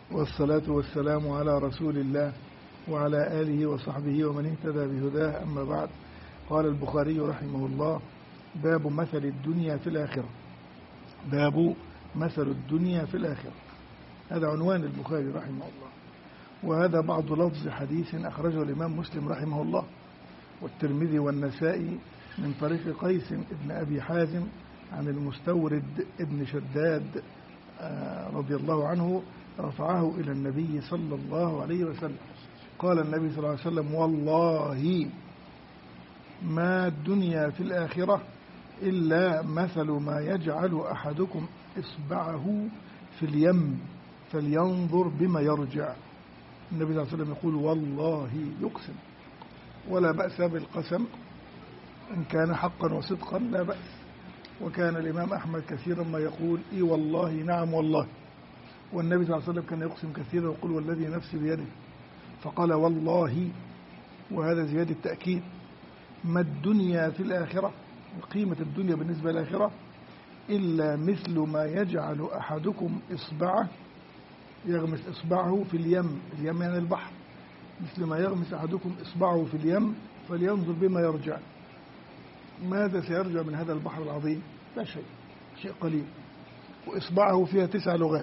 والصلاة والسلام على رسول الله وعلى آله وصحبه ومن اهتدى بهداه، أما بعد. قال البخاري رحمه الله: باب مثل الدنيا في الآخرة. باب مثل الدنيا في الآخرة، هذا عنوان البخاري رحمه الله. وهذا بعض لفظ حديث أخرجه الإمام مسلم رحمه الله والترمذي والنسائي من طريق قيس ابن أبي حازم عن المستورد ابن شداد رضي الله عنه رفعه إلى النبي صلى الله عليه وسلم. قال النبي صلى الله عليه وسلم: والله ما الدنيا في الآخرة إلا مثل ما يجعل أحدكم إصبعه في اليم فلينظر بما يرجع. النبي صلى الله عليه وسلم يقول: والله، يقسم، ولا بأس بالقسم إن كان حقا وصدقا، لا بأس. وكان الإمام أحمد كثيرا ما يقول: إي والله، نعم والله. والنبي صلى الله عليه وسلم كان يقسم كثيرا ويقول: والذي نفسي بيده، فقال: والله، وهذا زيادة تأكيد. ما الدنيا في الآخرة، قيمة الدنيا بالنسبة للآخرة، إلا مثل ما يجعل أحدكم إصبعه، يغمس إصبعه في اليم، اليم يعني البحر، مثل ما يغمس أحدكم إصبعه في اليم فلينظر بما يرجع. ماذا سيرجع من هذا البحر العظيم؟ لا شيء، شيء قليل. وإصبعه فيها 9 لغات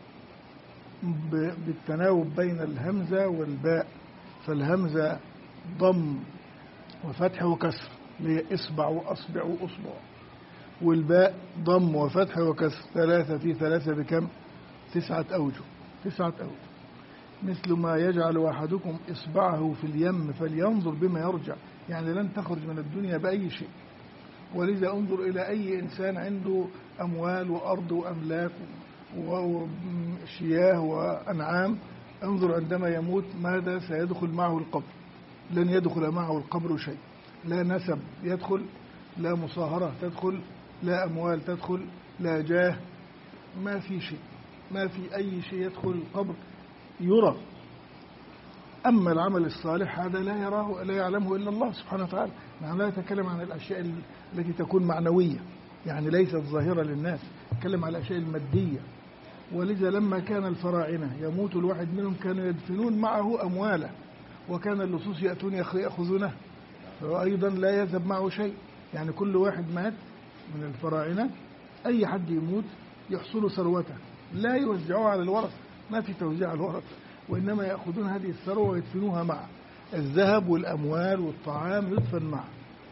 بالتناوب بين الهمزة والباء، فالهمزة ضم وفتح وكسر، لإصبع وأصبع وأصبع، والباء ضم وفتح وكسر، 3 في 3 بكم؟ 9 أوجه، 9 أوجه. مثل ما يجعل أحدكم إصبعه في اليم فلينظر بما يرجع، يعني لن تخرج من الدنيا بأي شيء. ولذا انظر إلى أي إنسان عنده أموال وأرض وأملاك وشياه وأنعام، انظر عندما يموت ماذا سيدخل معه القبر. لن يدخل معه القبر شيء، لا نسب يدخل، لا مصاهرة تدخل، لا أموال تدخل، لا جاه، ما في شيء، ما في أي شيء يدخل القبر يرى. أما العمل الصالح هذا لا يراه، لا يعلمه إلا الله سبحانه وتعالى. نحن لا نتكلم عن الأشياء التي تكون معنوية، يعني ليست ظاهرة للناس، نتكلم عن الأشياء المادية. ولذا لما كان الفراعنة يموت الواحد منهم كانوا يدفنون معه أمواله، وكان اللصوص يأتون يأخذونه، فهو أيضا لا يذهب معه شيء. يعني كل واحد مات من الفراعنة، أي حد يموت يحصل ثروته، لا يوزعوها على الورث، ما في توزيع على الورث، وإنما يأخذون هذه الثروة ويدفنوها معه. الذهب والأموال والطعام يدفن معه،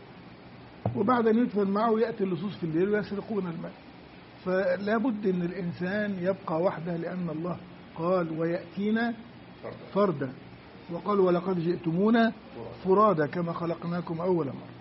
وبعد أن يدفن معه يأتي اللصوص في الليل ويسرقون المال. فلا بد أن الإنسان يبقى وحده، لأن الله قال: ويأتينا فردا، وقال: ولقد جئتمونا فرادا كما خلقناكم أول مرة.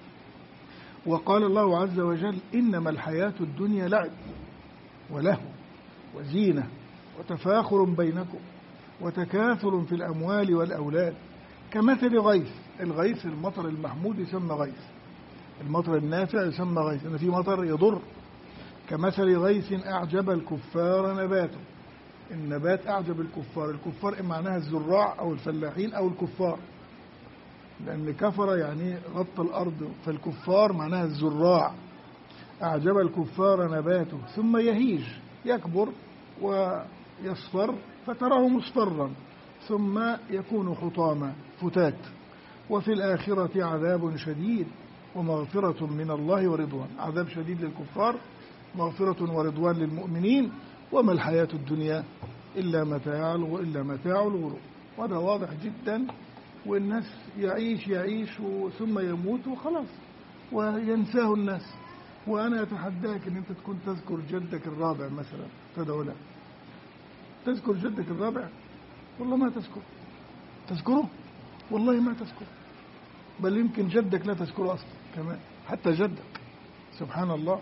وقال الله عز وجل: إنما الحياة الدنيا لعب ولهو وزينة وتفاخر بينكم وتكاثر في الأموال والأولاد كمثل غيث. الغيث المطر المحمود يسمى غيث، المطر النافع يسمى غيث، إن في مطر يضر. كمثل غيث أعجب الكفار نباته، النبات أعجب الكفار. الكفار معناها الزراع أو الفلاحين أو الكفار، لأن كفر يعني غطى الأرض، فالكفار معناها الزراع. أعجب الكفار نباته ثم يهيج، يكبر ويصفر فتراه مصفرا ثم يكون حطاما فتات. وفي الآخرة عذاب شديد ومغفرة من الله ورضوان. عذاب شديد للكفار، مغفرة ورضوان للمؤمنين. وما الحياة الدنيا إلا متاع الغرور. وهذا واضح جدا، والناس يعيش ثم يموت وخلاص وينساه الناس. وأنا أتحداك أن أنت تكون تذكر جدك الرابع مثلا، تدعو له، تذكر جدك الرابع، والله ما تذكره، والله ما تذكره، بل يمكن جدك لا تذكره أصلا كمان، حتى جدك، سبحان الله.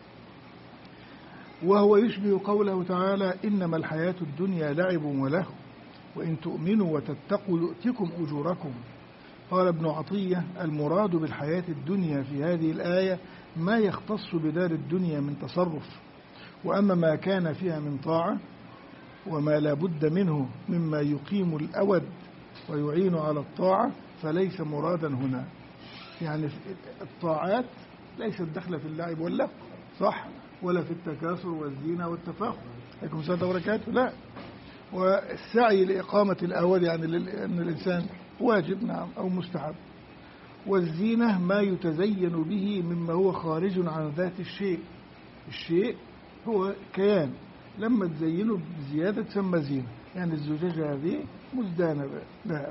وهو يشبه قوله تعالى: إنما الحياة الدنيا لعب ولهو وإن تؤمنوا وتتقوا يؤتكم أجوركم. قال ابن عطية: المراد بالحياة الدنيا في هذه الآية ما يختص بدار الدنيا من تصرف، وأما ما كان فيها من طاعة وما لا بد منه مما يقيم الأود ويعين على الطاعة فليس مرادا هنا. يعني الطاعات ليست داخلة في اللعب واللهو، صح، ولا في التكاثر والزينة والتفاخر، عليكم السلام وبركاته، لا. والسعي لإقامة الأهوال يعني أن الإنسان واجب نعم أو مستحب. والزينة ما يتزين به مما هو خارج عن ذات الشيء. الشيء هو كيان، لما تزينه بزيادة تسمى زينة، يعني الزجاجة هذه مزدانة بهذا.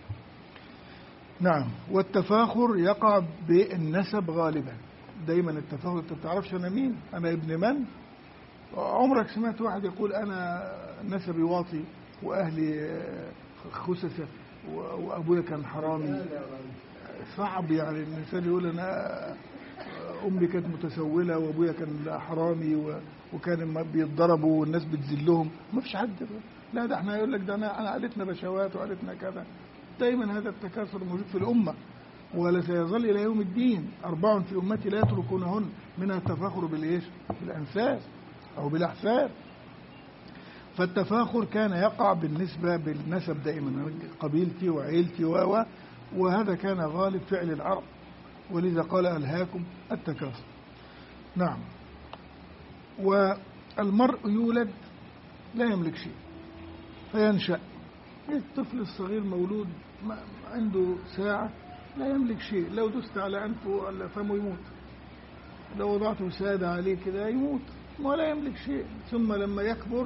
نعم. والتفاخر يقع بالنسب غالبا، دايما التفاخر، انت بتعرفش انا مين، انا ابن من. عمرك سمعت واحد يقول انا نسبي واطي واهلي خسسة وابويا كان حرامي؟ صعب يعني الانسان يقول انا امي كانت متسولة وابويا كان حرامي وكان بيتضربوا والناس بتذلهم. ما فيش حد. لا ده احنا يقول لك ده انا عائلتنا بشوات وعائلتنا كذا. دايما هذا التكاثر موجود في الامه ولا سيظل الى يوم الدين. 4 في امتي لا يتركونهن، منها التفاخر بالايش؟ بالانساب او بالاحساب. فالتفاخر كان يقع بالنسبه بالنسب دائما، قبيلتي وعيلتي وهذا كان غالب فعل العرب، ولذا قال ألهاكم التكاثر. نعم. والمرء يولد لا يملك شيء فينشأ. الطفل الصغير مولود عنده ساعة لا يملك شيء، لو دست على أنفه ولا فمه يموت، لو وضعته سادة عليه كده يموت ولا يملك شيء. ثم لما يكبر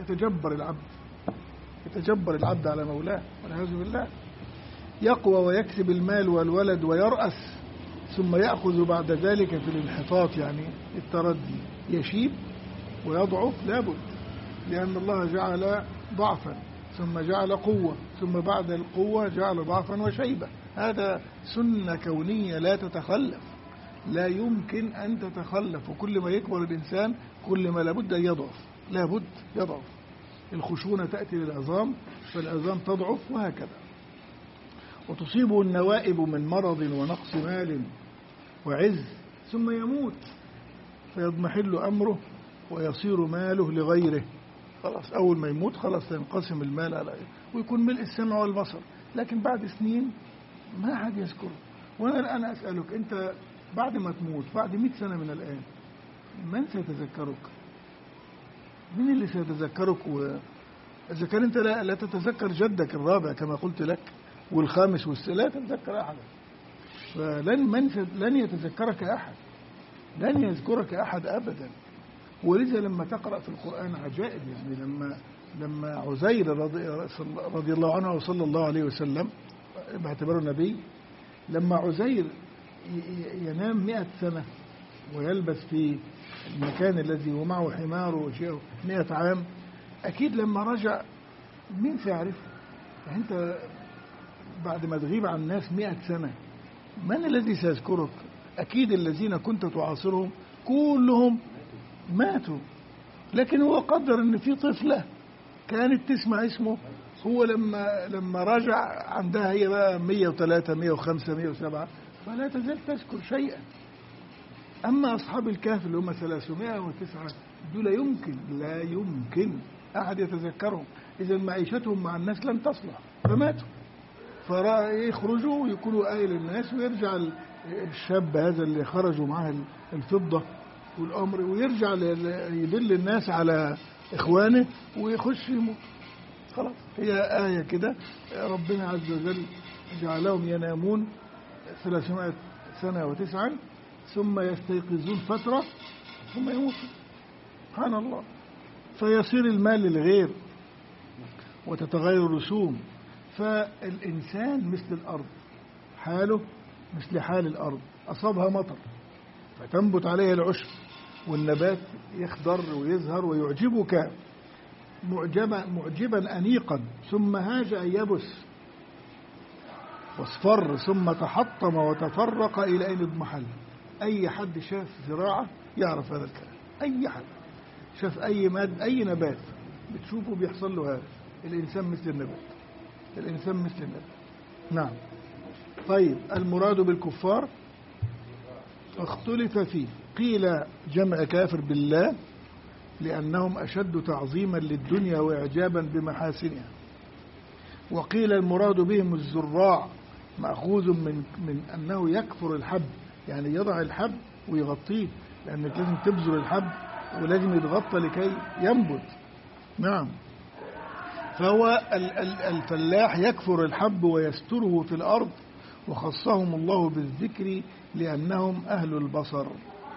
يتجبر العبد على مولاه والعياذ بالله. يقوى ويكسب المال والولد ويرأس، ثم يأخذ بعد ذلك في الانحطاط يعني التردي، يشيب ويضعف لابد، لأن الله جعل ضعفا ثم جعل قوة ثم بعد القوة جعل ضعفا وشيبة. هذا سنة كونية لا تتخلف، لا يمكن أن تتخلف. وكل ما يكبر الإنسان كل ما لابد أن يضعف. الخشونة تأتي للعظام فالعظام تضعف وهكذا. وتصيبه النوائب من مرض ونقص مال وعز، ثم يموت فيضمحل أمره ويصير ماله لغيره. خلاص أول ما يموت خلاص ينقسم المال على ويكون ملء السمع والبصر، لكن بعد سنين ما حد يذكره. وأنا الآن أسألك، أنت بعد ما تموت بعد 100 سنة من الآن من سيتذكرك؟ من اللي سيتذكرك؟ إذا كان أنت لا تتذكر جدك الرابع كما قلت لك والخامس لا تتذكر أحد، لن يتذكرك أحد، لن يذكرك أحد أبدا. ولذا لما تقرأ في القرآن عجائب، يعني لما عزير رضي الله عنه وصلى الله عليه وسلم باعتباره نبي، لما عزير ينام 100 سنة ويلبس في المكان الذي هو معه حمار وشيء 100 عام، أكيد لما رجع مين سيعرف؟ يعني أنت بعد ما تغيب عن الناس 100 سنة من الذي سيذكرك؟ أكيد الذين كنت تعاصرهم كلهم ماتوا، لكن هو قدر أن في طفلة كانت تسمع اسمه، هو لما رجع عندها هي بقى 103 105 107 فلا تزال تذكر شيئا. أما أصحاب الكهف اللي هم 309 دول لا يمكن أحد يتذكرهم. إذا معيشتهم مع الناس لم تصلح فماتوا، فيخرجوا ويكونوا آية للناس، ويرجع الشاب هذا اللي خرجوا معه الفضة والأمر ويرجع يدل الناس على إخوانه ويخش يموت. خلاص هي آية كده، ربنا عز وجل جعلهم ينامون 300 سنة و9 ثم يستيقظون فترة ثم يموتون. سبحان الله. فيصير المال للغير وتتغير الرسوم. فالإنسان مثل الأرض، حاله مثل حال الأرض، أصابها مطر فتنبت عليها العشب والنبات يخضر ويزهر ويعجبك معجبا أنيقا، ثم هاج أن يبس واصفر ثم تحطم وتفرق إلى أين اضمحل. أي حد شاف زراعة يعرف هذا الكلام، أي حد شاف أي نبات بتشوفه بيحصل له هذا. الإنسان مثل النبات، نعم. طيب المراد بالكفار اختلف فيه، قيل جمع كافر بالله لأنهم أشد تعظيما للدنيا وإعجابا بمحاسنها، وقيل المراد بهم الزراع مأخوذ من أنه يكفر الحب، يعني يضع الحب ويغطيه، لأنك لازم تبذر الحب ولازم يتغطى لكي ينبت. نعم. فهو الفلاح يكفر الحب ويستره في الأرض، وخصهم الله بالذكر لأنهم أهل البصر.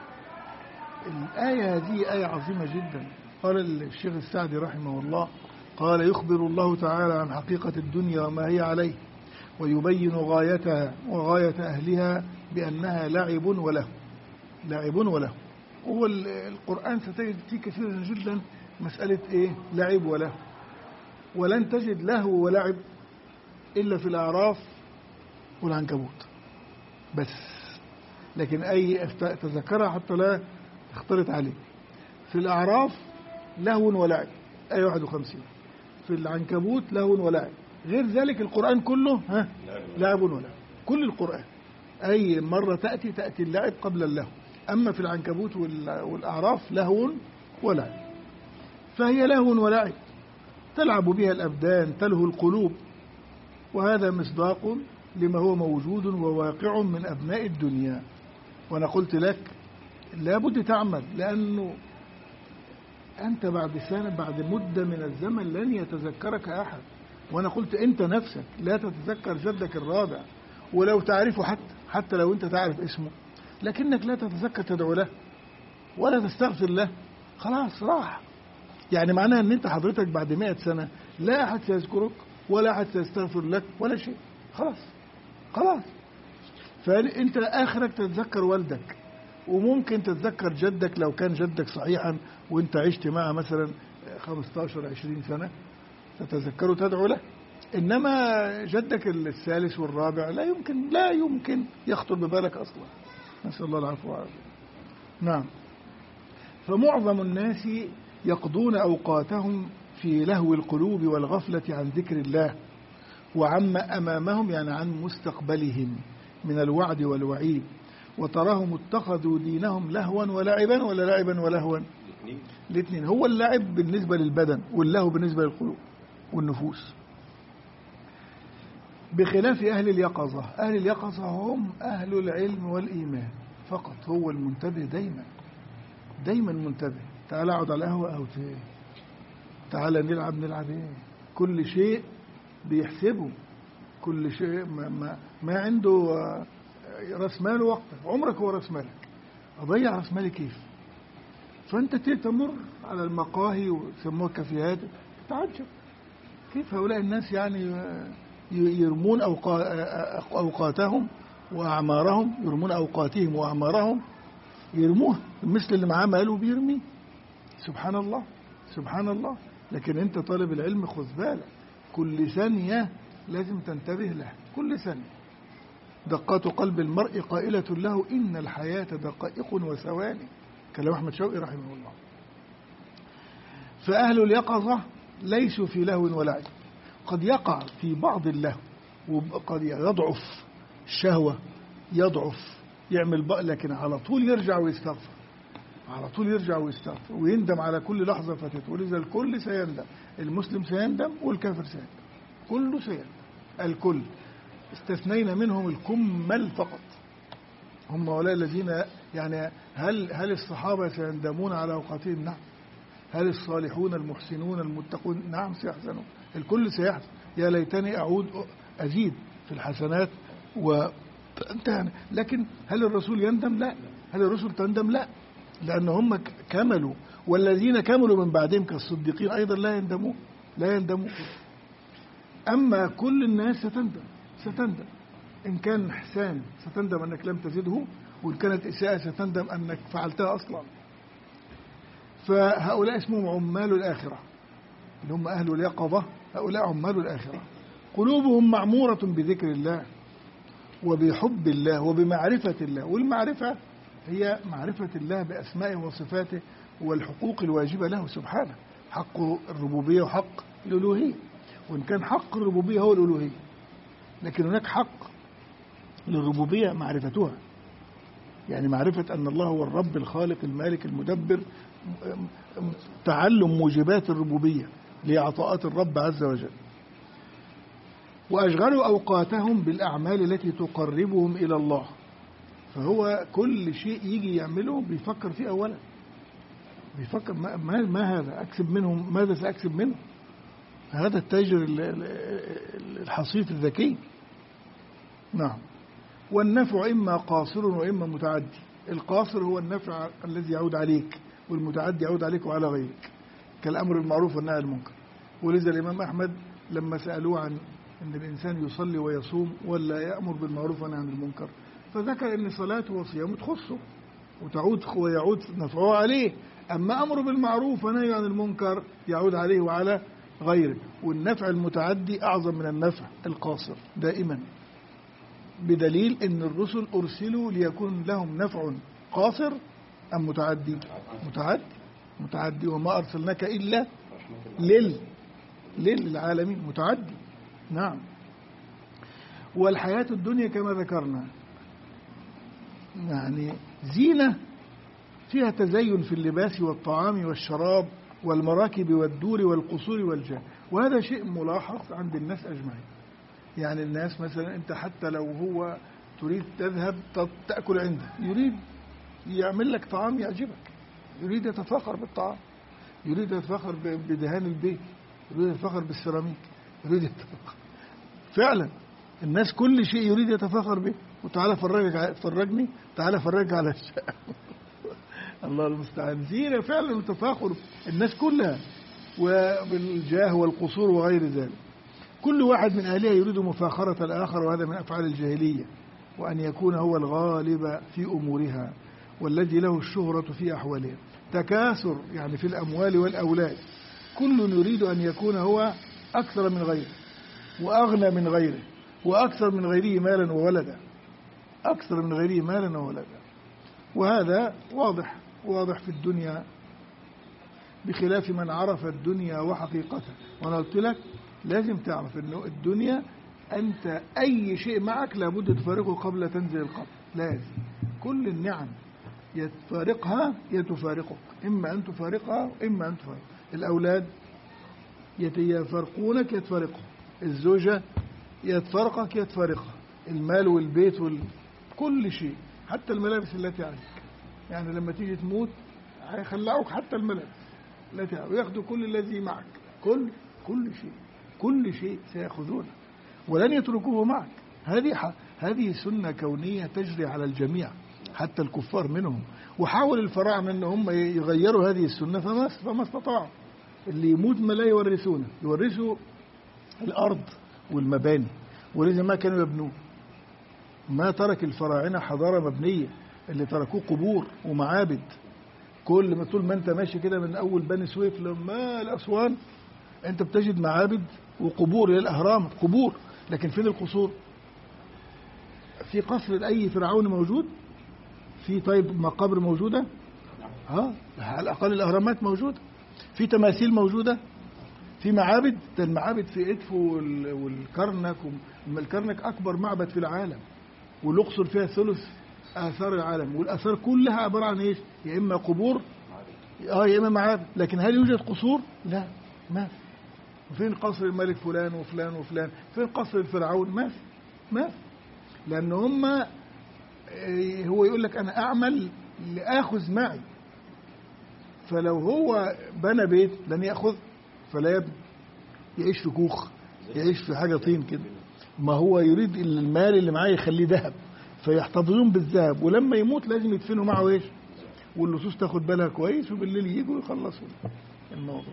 الآية هذه آية عظيمة جدا. قال الشيخ السعدي رحمه الله، قال: يخبر الله تعالى عن حقيقة الدنيا وما هي عليه، ويبين غايتها وغاية أهلها بأنها لعب وله. لعب وله. هو القرآن ستجد فيه كثيرا جدا مسألة إيه؟ لعب وله. ولن تجد لهو ولعب إلا في الأعراف والعنكبوت بس، لكن أي تذكرها حتى لا تختلط عليه. في الأعراف لهو ولعب آية 51، في العنكبوت لهو ولعب. غير ذلك القرآن كله لعب ولعب. كل القرآن أي مرة تأتي اللعب قبل اللهو. أما في العنكبوت والأعراف لهو ولعب، فهي لهو ولعب تلعب بها الأبدان، تلهو القلوب، وهذا مصداق لما هو موجود وواقع من أبناء الدنيا. وأنا قلت لك لابد تعمل، لأنه أنت بعد سنة، بعد مدة من الزمن لن يتذكرك أحد. وأنا قلت أنت نفسك لا تتذكر جدك الرابع، ولو تعرفه حتى لو أنت تعرف اسمه، لكنك لا تتذكر تدعو له ولا تستغفر له. خلاص راح. يعني معناها أن أنت حضرتك بعد 100 سنة لا أحد سيذكرك ولا أحد سيستغفر لك ولا شيء. خلاص. فأنت آخرك تتذكر والدك، وممكن تتذكر جدك لو كان جدك صحيحا وانت عشت معه مثلا 15-20 سنة تتذكره تدعو له. إنما جدك الثالث والرابع لا يمكن يخطر ببالك أصلا. نسأل الله العفو والعافية. نعم. فمعظم الناس يقضون أوقاتهم في لهو القلوب والغفلة عن ذكر الله وعما أمامهم، يعني عن مستقبلهم من الوعد والوعيد. وتراهم اتخذوا دينهم لهوا ولعبا، ولا لعبا ولهوا؟ الاثنين. هو اللعب بالنسبة للبدن واللهو بالنسبة للقلوب والنفوس، بخلاف أهل اليقظة. أهل اليقظة هم أهل العلم والإيمان فقط. هو المنتبه دايما منتبه. تعال اقعد على القهوة أو تعال نلعب ايه. كل شيء بيحسبه، كل شيء ما عنده راس مال وقتك. عمرك هو راس مالك. أضيع راس مالي كيف؟ فأنت تمر على المقاهي ويسموها كافيهات، تعجب كيف هؤلاء الناس يعني يرمون أوقاتهم وأعمارهم، يرمون أوقاتهم وأعمارهم، يرموه مثل اللي معاه ماله بيرميه. سبحان الله. لكن أنت طالب العلم خذ بالك، كل ثانية لازم تنتبه لها، كل ثانية. دقات قلب المرء قائلة له إن الحياة دقائق وثواني، كلام أحمد شوقي رحمه الله. فأهل اليقظة ليسوا في لهو ولعب. قد يقع في بعض اللهو، وقد يضعف الشهوة، يعمل بقى، لكن على طول يرجع ويستغفر ويندم على كل لحظة فاتته. ولذا الكل سيندم، المسلم سيندم والكافر سيندم، كله سيندم. الكل استثنينا منهم الكمل فقط، هم هؤلاء الذين يعني هل الصحابة سيندمون على أوقاتهم؟ نعم. هل الصالحون المحسنون المتقون؟ نعم سيحزنون. الكل سيحزن. يا ليتني أزيد في الحسنات وانتهى. لكن هل الرسول يندم؟ لا. هل الرسل تندم؟ لا، لأن هم كملوا، والذين كملوا من بعدهم كالصديقين أيضا لا يندمون. أما كل الناس ستندم. إن كان إحسان ستندم أنك لم تزده، وإن كانت إساءة ستندم أنك فعلتها أصلا. فهؤلاء اسمهم عمال الآخرة، اللي هم أهل اليقظة. هؤلاء عمال الآخرة، قلوبهم معمورة بذكر الله وبحب الله وبمعرفة الله. والمعرفة هي معرفة الله بأسمائه وصفاته والحقوق الواجبة له سبحانه، حق الربوبية وحق الألوهية. وإن كان حق الربوبية هو الألوهية، لكن هناك حق للربوبية معرفتها، يعني معرفة أن الله هو الرب الخالق المالك المدبر، تعلم موجبات الربوبية لعطاءات الرب عز وجل. وأشغلوا أوقاتهم بالأعمال التي تقربهم إلى الله. فهو كل شيء يجي يعمله بيفكر فيه أولا، بيفكر ما هذا أكسب منهم، ماذا سأكسب منه. هذا التاجر الحصيف الذكي. نعم. والنفع إما قاصر وإما متعدي. القاصر هو النفع الذي يعود عليك، والمتعدي يعود عليك وعلى غيرك، كالأمر المعروف والنهي عن المنكر. ولذا الإمام أحمد لما سألوه عن أن الإنسان يصلي ويصوم ولا يأمر بالمعروف والنهي عن المنكر، فذكر أن صلاته وصيامه تخصه وتعود ويعود نفعه عليه، أما أمر بالمعروف ونهي عن المنكر يعود عليه وعلى غيره. والنفع المتعدي أعظم من النفع القاصر دائما، بدليل أن الرسل أرسلوا ليكون لهم نفع قاصر أم متعدي؟ متعدي. وما أرسلناك إلا للعالمين، متعدي. نعم. والحياة الدنيا كما ذكرنا يعني زينة، فيها تزين في اللباس والطعام والشراب والمراكب والدور والقصور والجاه، وهذا شيء ملاحظ عند الناس أجمعين. يعني الناس مثلا أنت حتى لو هو تريد تذهب تأكل عنده، يريد يعمل لك طعام يعجبك، يريد يتفاخر بالطعام، يريد يتفاخر بدهان البيت، يريد يتفاخر بالسيراميك، يريد يتفاخر فعلا. الناس كل شيء يريد يتفاخر به. وتعالى فرجني، تعالى فرجك على الشقة. الله المستعان. زينة فعلا وتفاخر الناس كلها، وبالجاه والقصور وغير ذلك. كل واحد من أهلها يريد مفاخرة الآخر، وهذا من أفعال الجاهلية، وأن يكون هو الغالب في أمورها والذي له الشهرة في أحوالها. تكاثر يعني في الأموال والأولاد، كل يريد أن يكون هو أكثر من غيره وأغنى من غيره وأكثر من غيره مالا وولدا، أكثر من غيره مالا وولدا. وهذا واضح في الدنيا، بخلاف من عرف الدنيا وحقيقتها. وأنا قلت لك لازم تعرف أنه الدنيا أنت أي شيء معك لابد تفارقه قبل تنزل القبر، لازم. كل النعم يتفارقها يتفارقك، إما أن تفارقها إما أن تفارقها. الأولاد يفارقونك يتفارقهم، الزوجة يتفارقك يتفارقها، المال والبيت كل شيء، حتى الملابس التي عليك. يعني لما تيجي تموت هيخلعوك حتى الملابس التي عليك، وياخذوا كل الذي معك، كل شيء سيأخذونه ولن يتركوه معك. هذه سنة كونية تجري على الجميع حتى الكفار منهم. وحاول الفراعنة أن هم يغيروا هذه السنة فما استطاعوا. اللي يموت ما لا يورثوا الأرض والمباني، ولذا ما كانوا يبنون. ما ترك الفراعنة حضارة مبنية، اللي تركوه قبور ومعابد. كل ما طول ما انت ماشي كده من أول بني سويف لما الأسوان انت بتجد معابد وقبور للأهرام، قبور. لكن فين القصور؟ في قصر لأي فرعون موجود؟ في طيب مقابر موجودة؟ على الأقل الأهرامات موجودة، في تماثيل موجودة، في معابد. المعابد في إدفو والكرنك. الكرنك أكبر معبد في العالم، والأقصر فيها ثلث آثار العالم، والآثار كلها عبارة عن إيش؟ يا إما قبور يا إما معابد. لكن هل يوجد قصور؟ لا، ما في. فين قصر الملك فلان وفلان وفلان؟ فين قصر الفرعون؟ ما في. لأن هو يقول لك أنا أعمل لآخذ معي، فلو هو بنى بيت لن يأخذ فلا يبني، يعيش في كوخ، يعيش في حاجة طين كده. ما هو يريد المال اللي معاه يخليه ذهب، فيحتفظون بالذهب، ولما يموت لازم يدفنوا معه ايش؟ واللصوص تاخد بالها كويس، وبالليل يجوا يخلصوا الموضوع.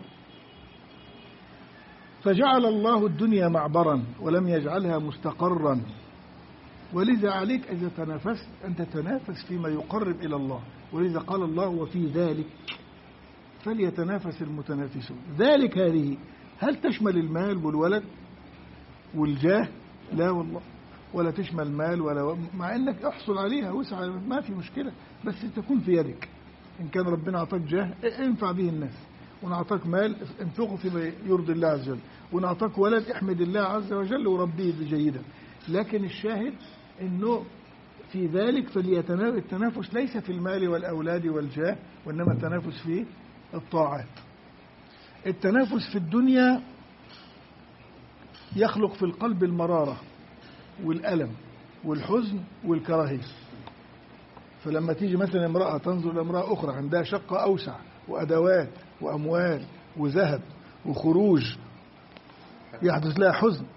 فجعل الله الدنيا معبرا ولم يجعلها مستقرا، ولذا عليك إذا تنافست أن تتنافس فيما يقرب إلى الله. ولذا قال الله وفي ذلك فليتنافس المتنافسون. ذلك هذه هل تشمل المال والولد والجاه؟ لا والله، ولا تشمل مال ولا، مع انك احصل عليها وسع، ما في مشكلة، بس تكون في يدك. ان كان ربنا اعطاك جاه انفع به الناس، وان اعطاك مال انفقه فيما يرضي الله عز وجل، وان اعطاك ولد احمد الله عز وجل وربيه جيدا. لكن الشاهد انه في ذلك فالتنافس ليس في المال والاولاد والجاه، وانما التنافس في الطاعات. التنافس في الدنيا يخلق في القلب المرارة والألم والحزن والكراهية. فلما تيجي مثلا امرأة تنظر لامرأة أخرى عندها شقة أوسع وأدوات وأموال وذهب وخروج يحدث لها حزن.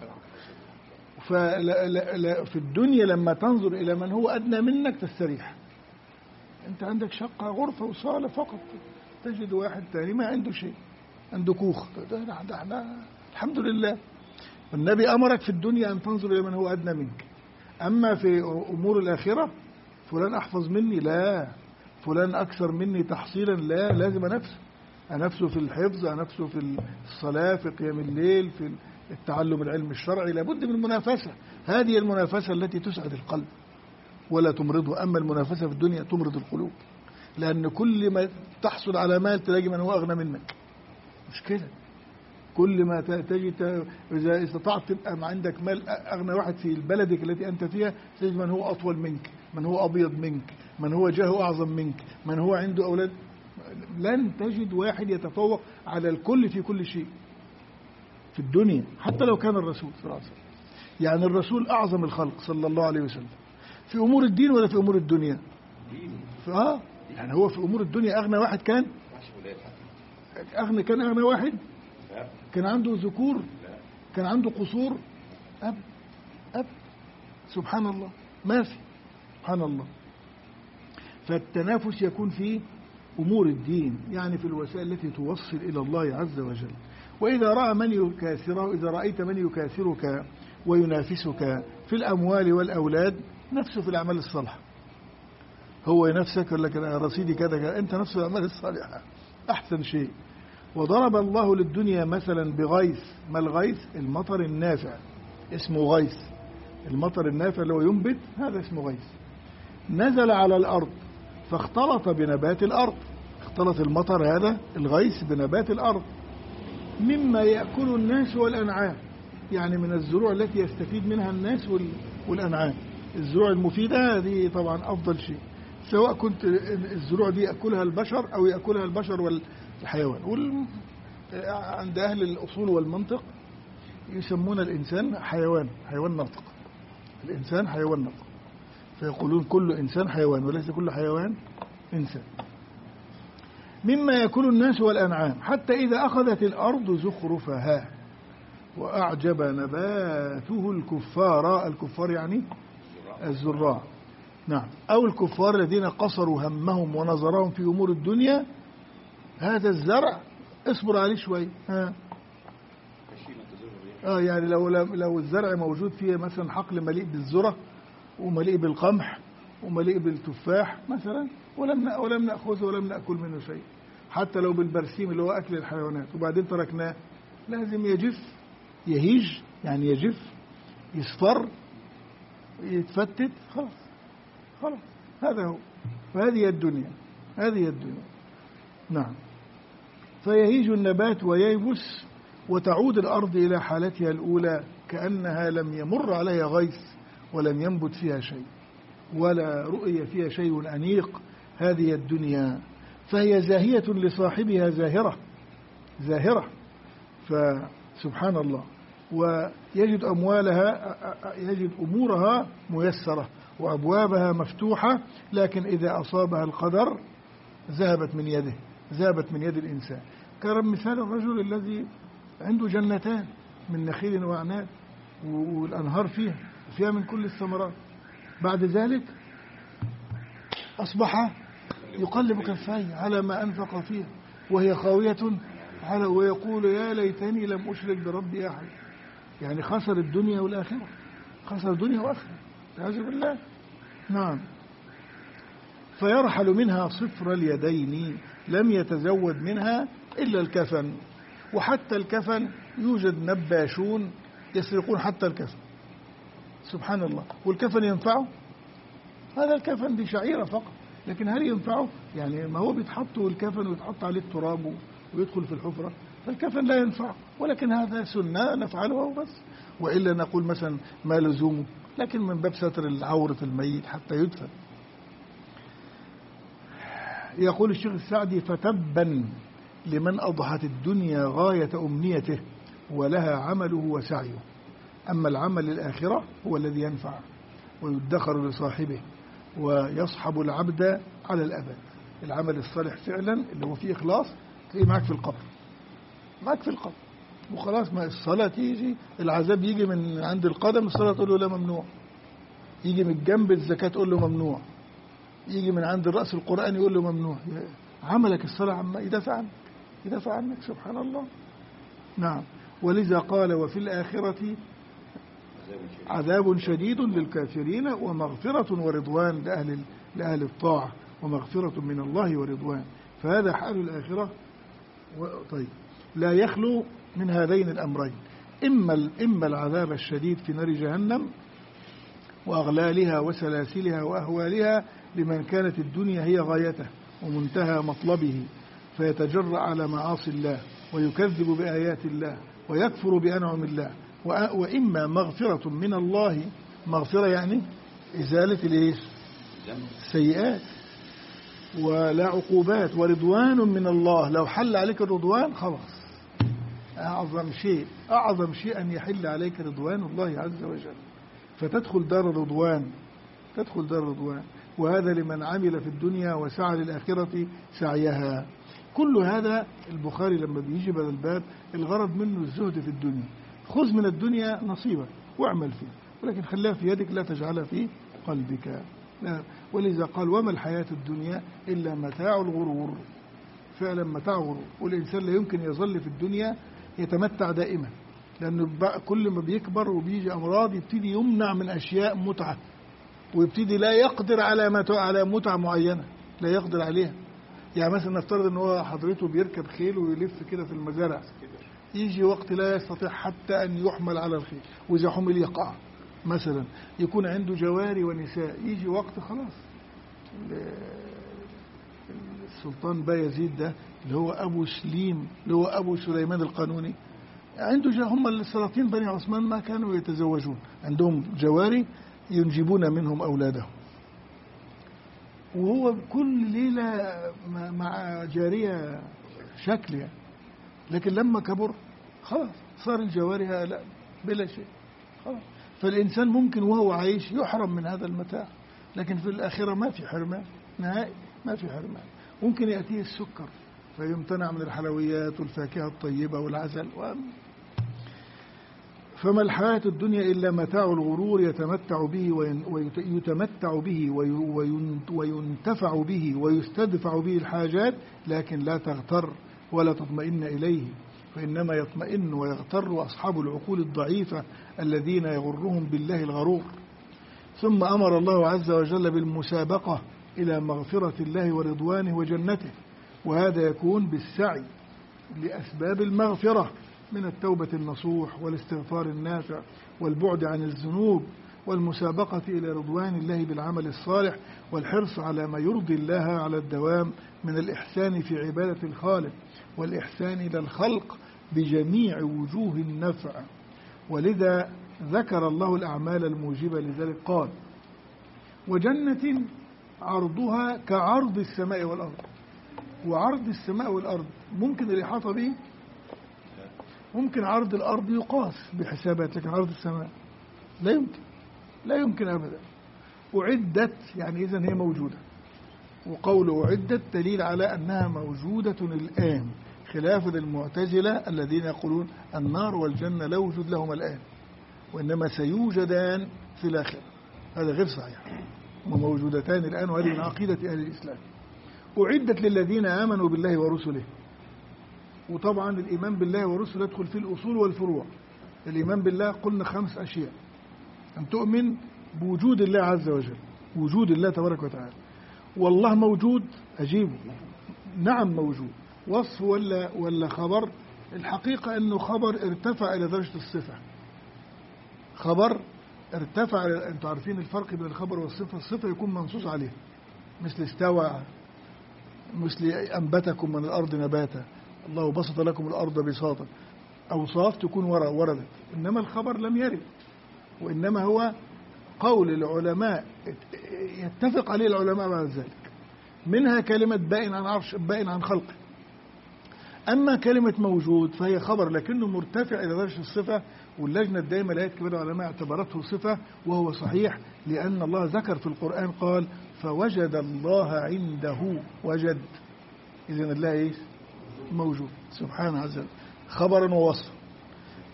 في الدنيا لما تنظر إلى من هو أدنى منك تستريح. أنت عندك شقة غرفة وصالة فقط، تجد واحد تاني ما عنده شيء، عنده كوخ، ده الحمد لله. والنبي أمرك في الدنيا أن تنظر إلى من هو أدنى منك. أما في أمور الآخرة فلان أحفظ مني، لا. فلان أكثر مني تحصيلا، لا. لازم أنفسه في الحفظ، أنفسه في الصلاة، في قيام الليل، في التعلم العلم الشرعي. لابد من المنافسة. هذه المنافسة التي تسعد القلب ولا تمرضه. أما المنافسة في الدنيا تمرض القلوب، لأن كل ما تحصل على مال تلاقي من هو أغنى منك. مش كده؟ كل ما تجد إذا استطعت تبقى عندك مال، أغنى واحد في بلدك التي أنت فيها تجد من هو أطول منك، من هو أبيض منك، من هو جاهه أعظم منك، من هو عنده أولاد. لن تجد واحد يتفوق على الكل في كل شيء في الدنيا، حتى لو كان الرسول صلى الله عليه وسلم. يعني الرسول أعظم الخلق صلى الله عليه وسلم في أمور الدين ولا في أمور الدنيا؟ يعني هو في أمور الدنيا أغنى واحد كان؟ كان أغنى واحد؟ كان عنده ذكور؟ كان عنده قصور؟ أب سبحان الله، ما في. سبحان الله. فالتنافس يكون في أمور الدين، يعني في الوسائل التي توصل إلى الله عز وجل. وإذا رأى من يكاثره، إذا رأيت من يكاثرك وينافسك في الأموال والأولاد، نفسه في الأعمال الصالحة. هو نفسك يقول لك أنا رصيدي كذا، أنت نفسه الأعمال الصالحة أحسن شيء. وضرب الله للدنيا مثلا بغيث. ما الغيث؟ المطر النافع، اسمه غيث. المطر النافع اللي هو ينبت، هذا اسمه غيث. نزل على الأرض فاختلط بنبات الأرض. اختلط المطر هذا الغيث بنبات الأرض، مما يأكل الناس والأنعام. يعني من الزروع التي يستفيد منها الناس والأنعام. الزروع المفيدة هذه طبعا أفضل شيء، سواء كنت الزروع دي يأكلها البشر أو يأكلها البشر والحيوان. عند أهل الأصول والمنطق يسمون الإنسان حيوان ناطق. الإنسان حيوان ناطق، فيقولون كل إنسان حيوان وليس كل حيوان إنسان. مما يأكل الناس والأنعام، حتى إذا أخذت الأرض زخرفها وأعجب نباته الكفار يعني الزراع، نعم، أو الكفار الذين قصروا همهم ونظرهم في أمور الدنيا. هذا الزرع اصبر عليه شوي. يعني لو الزرع موجود فيه مثلا حقل مليء بالذرة ومليء بالقمح ومليء بالتفاح مثلا، ولم نأخذه ولم نأكل منه شيء، حتى لو بالبرسيم اللي هو أكل الحيوانات، وبعدين تركناه، لازم يجف، يهيج يعني يجف، يصفر، يتفتت، خلاص هذا هو. فهذه الدنيا، نعم. فيهيج النبات وييبس وتعود الأرض إلى حالتها الأولى كأنها لم يمر عليها غيث ولم ينبت فيها شيء ولا رؤي فيها شيء أنيق. هذه الدنيا فهي زاهية لصاحبها زاهرة. فسبحان الله. ويجد يجد أمورها ميسرة وأبوابها مفتوحة، لكن إذا أصابها القدر ذهبت من يد الإنسان. كرم مثال الرجل الذي عنده جنتان من نخيل وأعناب والأنهار فيها من كل الثمرات، بعد ذلك أصبح يقلب كفيه على ما أنفق فيها وهي خاوية ويقول يا ليتني لم أشرك بربي أحد. يعني خسر الدنيا والآخرة، خسر الدنيا وآخرة، تعوذ بالله. نعم. فيرحل منها صفر اليدين، لم يتزود منها إلا الكفن. وحتى الكفن يوجد نباشون يسرقون حتى الكفن، سبحان الله. والكفن ينفعه؟ هذا الكفن دي شعيرة فقط، لكن هل ينفعه؟ يعني ما هو بيتحط الكفن ويتحط عليه التراب ويدخل في الحفرة، فالكفن لا ينفع. ولكن هذا سنة نفعله وبس، وإلا نقول مثلا ما لزومه، لكن من باب ستر العورة الميت حتى يدفن. يقول الشيخ السعدي فتبا لمن أضحت الدنيا غاية أمنيته ولها عمله وسعيه. أما العمل الآخرة هو الذي ينفع ويدخر لصاحبه ويصحب العبد على الأبد. العمل الصالح فعلا اللي هو فيه إخلاص تلاقيه معك في القبر، وخلاص. ما الصلاة تيجي العذاب يجي من عند القدم، الصلاة تقول له لا ممنوع. يجي من الجنب الزكاة تقول له ممنوع. يجي من عند الرأس القرآن يقول له ممنوع. عملك الصلاة عما يدافع عنك سبحان الله. نعم. ولذا قال وفي الآخرة عذاب شديد للكافرين ومغفرة ورضوان لأهل الطاعة، ومغفرة من الله ورضوان. فهذا حال الآخرة. طيب، لا يخلو من هذين الأمرين، إما العذاب الشديد في نار جهنم وأغلالها وسلاسلها وأهوالها لمن كانت الدنيا هي غايته ومنتهى مطلبه، فيتجرأ على معاصي الله ويكذب بآيات الله ويكفر بأنعم الله. وإما مغفرة من الله، مغفرة يعني إزالة السيئات ولا عقوبات، ورضوان من الله. لو حل عليك الرضوان خلاص، أعظم شيء أن يحل عليك رضوان الله عز وجل، فتدخل دار الرضوان. وهذا لمن عمل في الدنيا وسعى للآخرة سعيها. كل هذا البخاري لما بيجي بدل الباب الغرض منه الزهد في الدنيا. خذ من الدنيا نصيبك واعمل فيه، ولكن خليها في يدك لا تجعلها في قلبك. لا. ولذا قال وما الحياة الدنيا إلا متاع الغرور. فعلا متاع غرور. والإنسان لا يمكن يظل في الدنيا يتمتع دائما، لأنه كل ما بيكبر وبيجي أمراض يبتدي يمنع من أشياء متعة، ويبتدي لا يقدر على متعة معينة لا يقدر عليها. يعني مثلا نفترض ان هو حضرته بيركب خيل ويلف كده في المزارع، يجي وقت لا يستطيع حتى أن يحمل على الخيل، وإذا حمل يقع. مثلا يكون عنده جواري ونساء، يجي وقت خلاص. السلطان بايزيد ده اللي هو أبو سليم اللي هو أبو سليمان القانوني، عنده هم السلاطين بني عثمان ما كانوا يتزوجون، عندهم جواري ينجبون منهم أولادهم، وهو كل ليلة مع جارية شكل يعني. لكن لما كبر خلاص صار الجواري لا بلا شيء خلاص. فالإنسان ممكن وهو عايش يحرم من هذا المتاع، لكن في الآخرة ما في حرمان نهائي، ما في حرمان. ممكن يأتيه السكر فيمتنع من الحلويات والفاكهة الطيبة والعسل فما الحياة الدنيا إلا متاع الغرور يتمتع به وينتفع به ويستدفع به الحاجات، لكن لا تغتر ولا تطمئن إليه، فإنما يطمئن ويغتر أصحاب العقول الضعيفة الذين يغرهم بالله الغرور. ثم أمر الله عز وجل بالمسابقة إلى مغفرة الله ورضوانه وجنته، وهذا يكون بالسعي لأسباب المغفرة من التوبة النصوح والاستغفار النافع والبعد عن الذنوب والمسابقة إلى رضوان الله بالعمل الصالح والحرص على ما يرضي الله على الدوام من الإحسان في عبادة الخالق والإحسان إلى الخلق بجميع وجوه النفع. ولذا ذكر الله الأعمال الموجبة لذلك قال وجنة عرضها كعرض السماء والأرض. وعرض السماء والأرض ممكن الإحاطة به، ممكن عرض الأرض يقاس بحسابات، لكن عرض السماء لا يمكن أبدا. أعدت يعني إذن هي موجودة، وقول أعدت دليل على أنها موجودة الآن، خلافا المعتزلة الذين يقولون النار والجنة لا وجود لهما الآن وإنما سيوجدان في الآخرة. هذا غير صحيح، وموجودتان الآن، وهذه من عقيدة أهل الإسلام. أعدت للذين آمنوا بالله ورسله. وطبعا الإيمان بالله ورسله يدخل في الأصول والفروع. الإيمان بالله قلنا 5 أشياء: أن تؤمن بوجود الله عز وجل، وجود الله تبارك وتعالى. والله موجود، أجيبه نعم موجود. وصف ولا خبر؟ الحقيقة أنه خبر ارتفع إلى درجة الصفة. خبر ارتفع، أنتم عارفين الفرق بين الخبر والصفة. الصفة يكون منصوص عليه، مثل استوى، مثل أنبتكم من الأرض نباتا، الله بسط لكم الأرض بساطا. أوصاف تكون وردت، إنما الخبر لم يرد، وإنما هو قول العلماء يتفق عليه العلماء بعد ذلك. منها كلمة بائن عن عرش، بائن عن خلقه. أما كلمة موجود فهي خبر لكنه مرتفع إلى درجة الصفة، واللجنة الدائمة لآيات كبيرة العلماء اعتبرته صفة، وهو صحيح لأن الله ذكر في القرآن قال فوجد الله عنده. وجد، إذن الله موجود سبحانه عز وجل، خبرا ووصفا.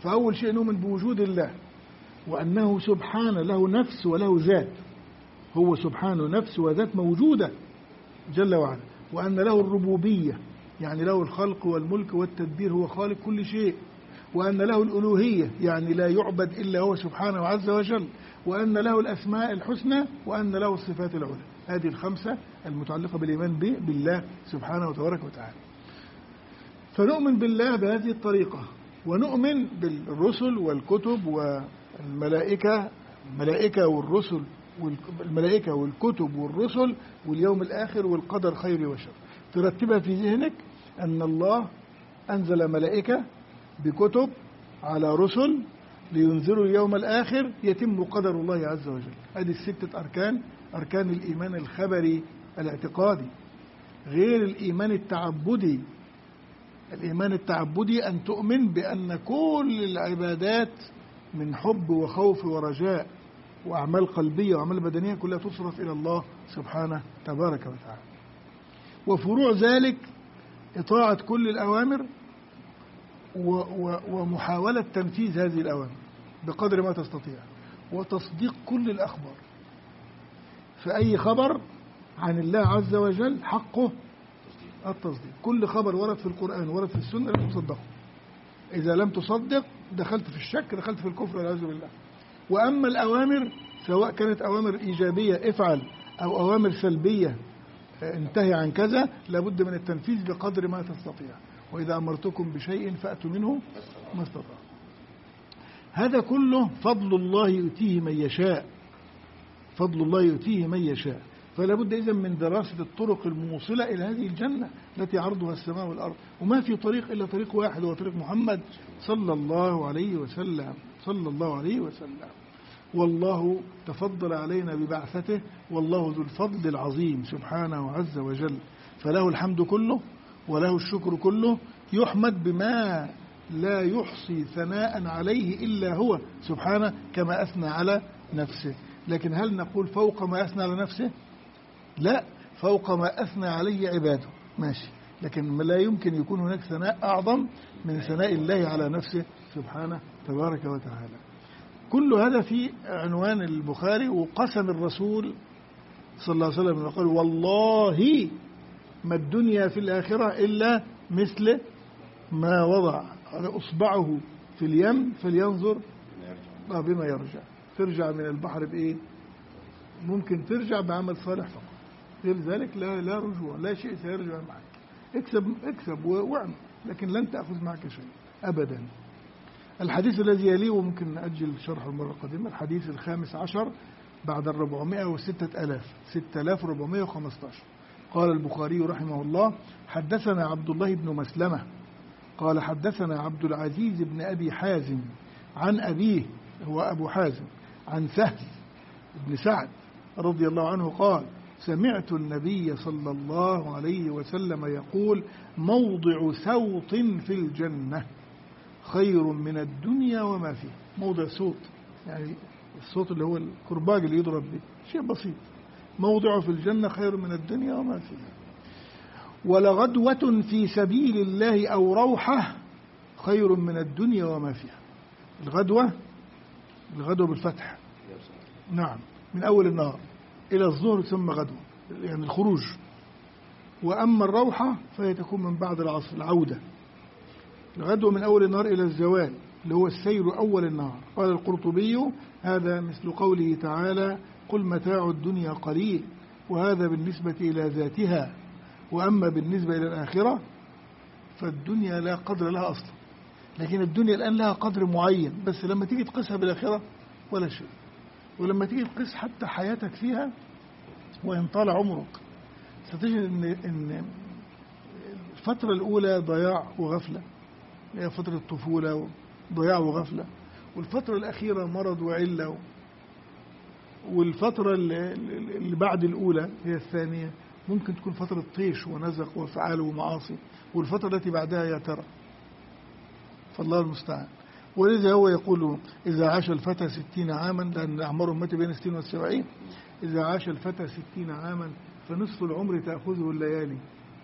فأول شيء نؤمن بوجود الله، وأنه سبحانه له نفس وله ذات، هو سبحانه نفس وذات موجودة جل وعلا، وأن له الربوبية يعني له الخلق والملك والتدبير، هو خالق كل شيء، وأن له الألوهية يعني لا يعبد إلا هو سبحانه عز وجل، وأن له الأسماء الحسنى، وأن له الصفات العلى. هذه الخمسة المتعلقة بالإيمان بالله سبحانه وتبارك وتعالى. فنؤمن بالله بهذه الطريقة، ونؤمن بالرسل والكتب والملائكة، الملائكة والرسل والملائكة والكتب والرسل واليوم الآخر والقدر خير وشر. ترتبها في ذهنك أن الله أنزل ملائكة بكتب على رسل لينذروا اليوم الآخر، يتم قدر الله عز وجل. هذه الستة أركان، أركان الإيمان الخبري الاعتقادي، غير الإيمان التعبدي. الإيمان التعبدي أن تؤمن بأن كل العبادات من حب وخوف ورجاء وأعمال قلبية وأعمال بدنية كلها تصرف إلى الله سبحانه تبارك وتعالى. وفروع ذلك إطاعة كل الأوامر ومحاولة تنفيذ هذه الأوامر بقدر ما تستطيع، وتصديق كل الأخبار. فأي خبر عن الله عز وجل حقه التصديق. كل خبر ورد في القرآن ورد في السنة لم تصدقه. إذا لم تصدق دخلت في الشك، دخلت في الكفر والعياذ بالله. وأما الأوامر سواء كانت أوامر إيجابية افعل أو أوامر سلبية انتهي عن كذا، لابد من التنفيذ بقدر ما تستطيع. وإذا أمرتكم بشيء فأتوا منه ما استطاع. هذا كله فضل الله يؤتيه من يشاء، فضل الله يؤتيه من يشاء. فلا بد إذن من دراسة الطرق الموصلة إلى هذه الجنة التي عرضها السماء والأرض، وما في طريق إلا طريق واحد، هو طريق محمد صلى الله عليه وسلم، صلى الله عليه وسلم. والله تفضل علينا ببعثته، والله ذو الفضل العظيم سبحانه عز وجل. فله الحمد كله وله الشكر كله، يحمد بما لا يحصي ثناء عليه إلا هو سبحانه، كما أثنى على نفسه. لكن هل نقول فوق ما أثنى على نفسه؟ لا، فوق ما أثنى عليه عباده ماشي، لكن لا يمكن يكون هناك ثناء أعظم من ثناء الله على نفسه سبحانه تبارك وتعالى. كل هذا في عنوان البخاري. وقسم الرسول صلى الله عليه وسلم وقال والله ما الدنيا في الآخرة إلا مثل ما وضع أصبعه في اليم فلينظر بما يرجع. ترجع من البحر بإيه؟ ممكن ترجع بعمل صالح فقط، غير ذلك لا رجوع، لا شيء سيرجع معك. اكسب واعمل، لكن لن تأخذ معك شيء أبدا. الحديث الذي يليه وممكن نأجل شرح المرة القادمة، الحديث 15 بعد 406,000 6415. قال البخاري رحمه الله: حدثنا عبد الله بن مسلمة قال حدثنا عبد العزيز بن أبي حازم عن أبيه هو أبو حازم عن سهل بن سعد رضي الله عنه قال: سمعت النبي صلى الله عليه وسلم يقول: موضع سوط في الجنة خير من الدنيا وما فيه. موضع صوت يعني الصوت اللي هو الكرباج اللي يضرب به، شيء بسيط. موضعه في الجنة خير من الدنيا وما فيها. ولغدوة في سبيل الله أو روحة خير من الدنيا وما فيها. الغدوة بالفتح، نعم، من أول النهار إلى الظهر ثم غدوة يعني الخروج. وأما الروحة فهي تكون من بعد العصر العودة. الغدوة من أول النهار إلى الزوال اللي هو السير أول النهار. قال القرطبي: هذا مثل قوله تعالى: قل متاع الدنيا قليل. وهذا بالنسبة إلى ذاتها، وأما بالنسبة إلى الآخرة فالدنيا لا قدر لها أصلا. لكن الدنيا الآن لها قدر معين، بس لما تيجي تقيسها بالآخرة ولا شيء. ولما تيجي تقيس حتى حياتك فيها وإن طال عمرك ستجد إن الفترة الأولى ضياع وغفلة، هي فترة الطفولة ضياع وغفلة. والفترة الأخيرة مرض وعلة. والفترة اللي بعد الأولى هي الثانية ممكن تكون فترة طيش ونزق وفعال ومعاصي. والفترة التي بعدها يا ترى، فالله المستعان. ولذا هو يقول: إذا عاش الفتى 60 عاما، لأن أعمار أمتي بين 60 و70، إذا عاش الفتى 60 عاما فنصف العمر تأخذه الليالي،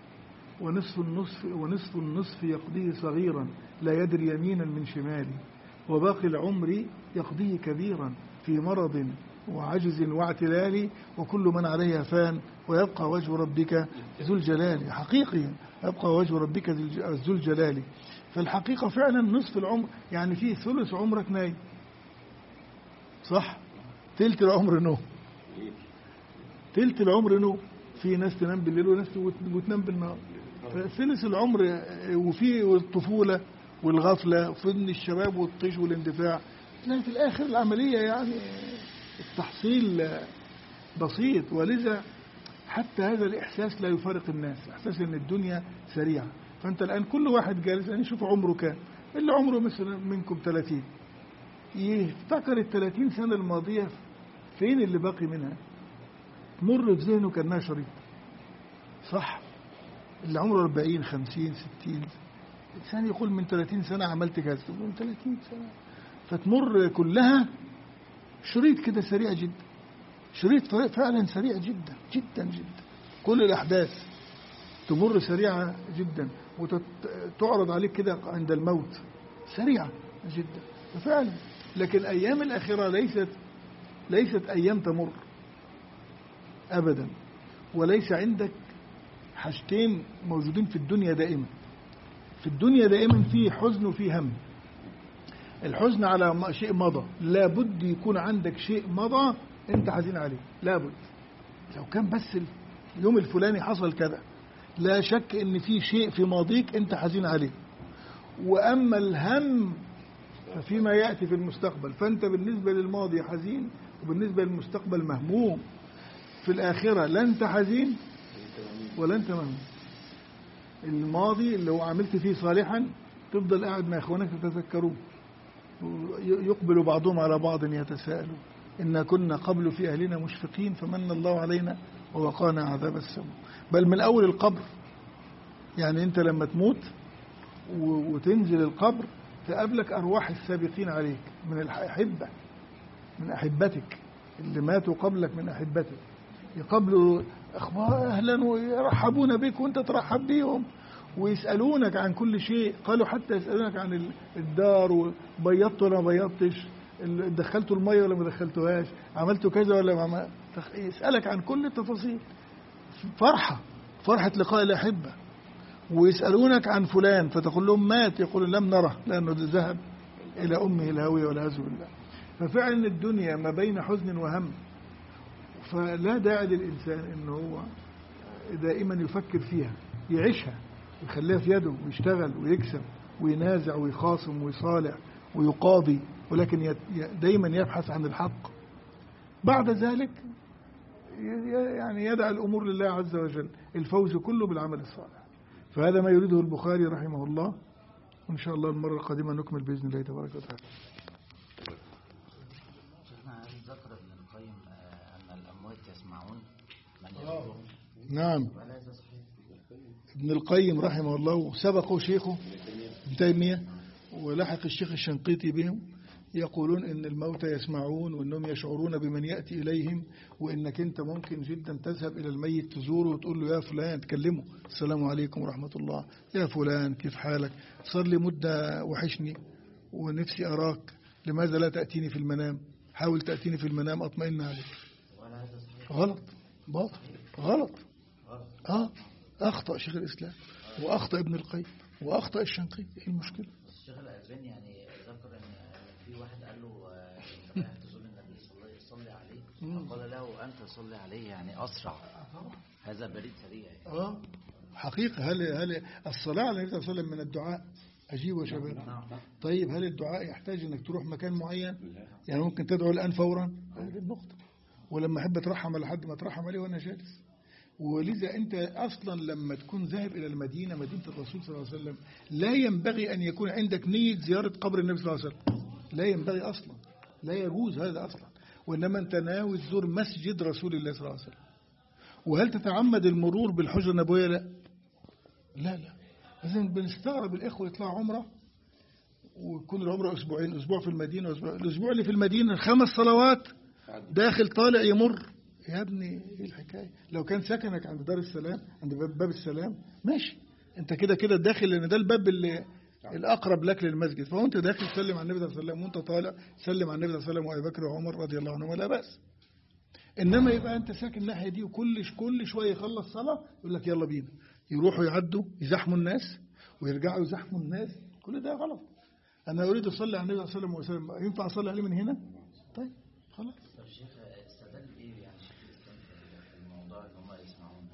ونصف النصف يقضيه صغيرا لا يدري يمينا من شمالي. وباقي العمر يقضيه كبيرا في مرض وعجز واعتلال، وكل من عليها فان ويبقى وجه ربك ذو الجلال. حقيقي يبقى وجه ربك ذو الجلال. فالحقيقة فعلا نصف العمر، يعني فيه ثلث عمرك نايم، صح؟ تلت العمر نوم، تلت العمر نوم. في ناس تنام بالليل وناس وتنام بالنهار. فثلث العمر وفيه الطفولة والغفلة وفن الشباب والطيش والاندفاع. لكن في الآخر العملية يعني التحصيل بسيط. ولذا حتى هذا الإحساس لا يفارق الناس، إحساس أن الدنيا سريعة. فأنت الآن كل واحد جالس يعني شوف عمره كام، اللي عمره مثلا منكم 30 يفتكر 30 سنة الماضية فين اللي باقي منها، تمر في ذهنه كأنها شريط، صح؟ اللي عمره 40 50 60 إنسان يقول من 30 سنة عملت كذا، من 30 سنة، فتمر كلها شريط كده سريع جدا، شريط فعلا سريع جدا جدا جدا. كل الأحداث تمر سريعة جدا وتعرض عليك كده عند الموت سريعة جدا فعلا. لكن أيام الآخرة ليست أيام تمر أبدا، وليس عندك حاجتين موجودين في الدنيا دائما. في الدنيا دائما في حزن وفي هم. الحزن على شيء مضى، لابد يكون عندك شيء مضى انت حزين عليه، لابد. لو كان بس اليوم الفلاني حصل كذا، لا شك ان في شيء في ماضيك انت حزين عليه. واما الهم ففيما يأتي في المستقبل، فانت بالنسبة للماضي حزين وبالنسبة للمستقبل مهموم. في الآخرة لا انت حزين ولا انت مهموم. الماضي اللي هو عملت فيه صالحا تفضل قاعد مع اخوانك تتذكروه، يقبل بعضهم على بعض يتساءلوا إنا كنا قبل في أهلنا مشفقين فمن الله علينا ووقانا عذاب السموم. بل من أول القبر، يعني أنت لما تموت وتنزل القبر تقابلك أرواح السابقين عليك من الأحبة، من أحبتك اللي ماتوا قبلك، من أحبتك يقابلوا أخبار أهلا ويرحبون بك وأنت ترحب بيهم ويسألونك عن كل شيء. قالوا حتى يسألونك عن الدار، وبيضت ولا ما بيضتش، دخلتوا المية ولا ما دخلتوهاش، عملتوا كذا ولا ما يسألك عن كل التفاصيل. فرحة لقاء الأحبة. ويسألونك عن فلان فتقول لهم مات، يقول لم نره لأنه ذهب إلى أمه الهاوية والعياذ بالله. ففعلا الدنيا ما بين حزن وهم، فلا داعي للإنسان إنه هو دائما يفكر فيها، يعيشها ويخليها في يده ويشتغل ويكسب وينازع ويخاصم ويصالح ويقاضي، ولكن دايما يبحث عن الحق. بعد ذلك يعني يدع الأمور لله عز وجل، الفوز كله بالعمل الصالح. فهذا ما يريده البخاري رحمه الله. وإن شاء الله المرة القادمة نكمل بإذن الله تبارك وتعالى. ذكر ابن القيم أن الأموات يسمعون من يذكرهم. نعم، ابن القيم رحمه الله سبقه شيخه ابن تيمية ولحق الشيخ الشنقيطي بهم، يقولون إن الموتى يسمعون وإنهم يشعرون بمن يأتي إليهم، وإنك أنت ممكن جدا تذهب إلى الميت تزوره وتقول له يا فلان، تكلمه السلام عليكم ورحمة الله، يا فلان كيف حالك، صار لي مدة وحشني ونفسي أراك، لماذا لا تأتيني في المنام، حاول تأتيني في المنام أطمئن عليك. غلط، باطل، غلط. أخطأ شيخ الإسلام وأخطأ ابن القيم وأخطأ الشنقيطي. إيه المشكلة؟ الشيخ الألباني يعني ذكر أن في واحد قال له أنت رايح تزور النبي صلي عليه، فقال له أنت صلي عليه يعني أسرع، هذا بريد سريع يعني. حقيقة هل الصلاة على النبي صلى الله عليه وسلم من الدعاء؟ أجيب يا شباب. طيب هل الدعاء يحتاج أنك تروح مكان معين؟ يعني ممكن تدعو الآن فورا؟ هذه النقطة. ولما أحب أترحم على حد ما أترحم عليه وأنا جالس. ولذا أنت أصلا لما تكون ذاهب إلى المدينة، مدينة الرسول صلى الله عليه وسلم، لا ينبغي أن يكون عندك نية زيارة قبر النبي صلى الله عليه وسلم، لا ينبغي أصلا، لا يجوز هذا أصلا. وإنما أنت ناوي تزور مسجد رسول الله صلى الله عليه وسلم. وهل تتعمد المرور بالحجرة النبوية؟ لا. لازم بنستغرب الإخوة يطلعوا عمرة ويكون العمرة أسبوعين، أسبوع في المدينة الأسبوع اللي في المدينة 5 صلوات داخل طالع يمر. يا ابني ايه الحكاية؟ لو كان سكنك عند دار السلام، عند باب السلام، ماشي، انت كده داخل، لان ده الباب اللي الأقرب لك للمسجد، فهو أنت داخل سلم على النبي صلى الله عليه وسلم، وأنت طالع سلم على النبي صلى الله عليه وسلم وأبي بكر وعمر رضي الله عنهم، لا بأس. إنما يبقى أنت ساكن الناحية دي كل شوية يخلص صلاة يقول لك يلا بينا، يروحوا يعدوا يزحموا الناس ويرجعوا يزحموا الناس، كل ده غلط. أنا أريد أصلي على النبي صلى الله عليه وسلم، ينفع أصلي عليه من هنا؟ طيب خلاص. طب الشيخ استدل إيه يعني في الموضوع إن هم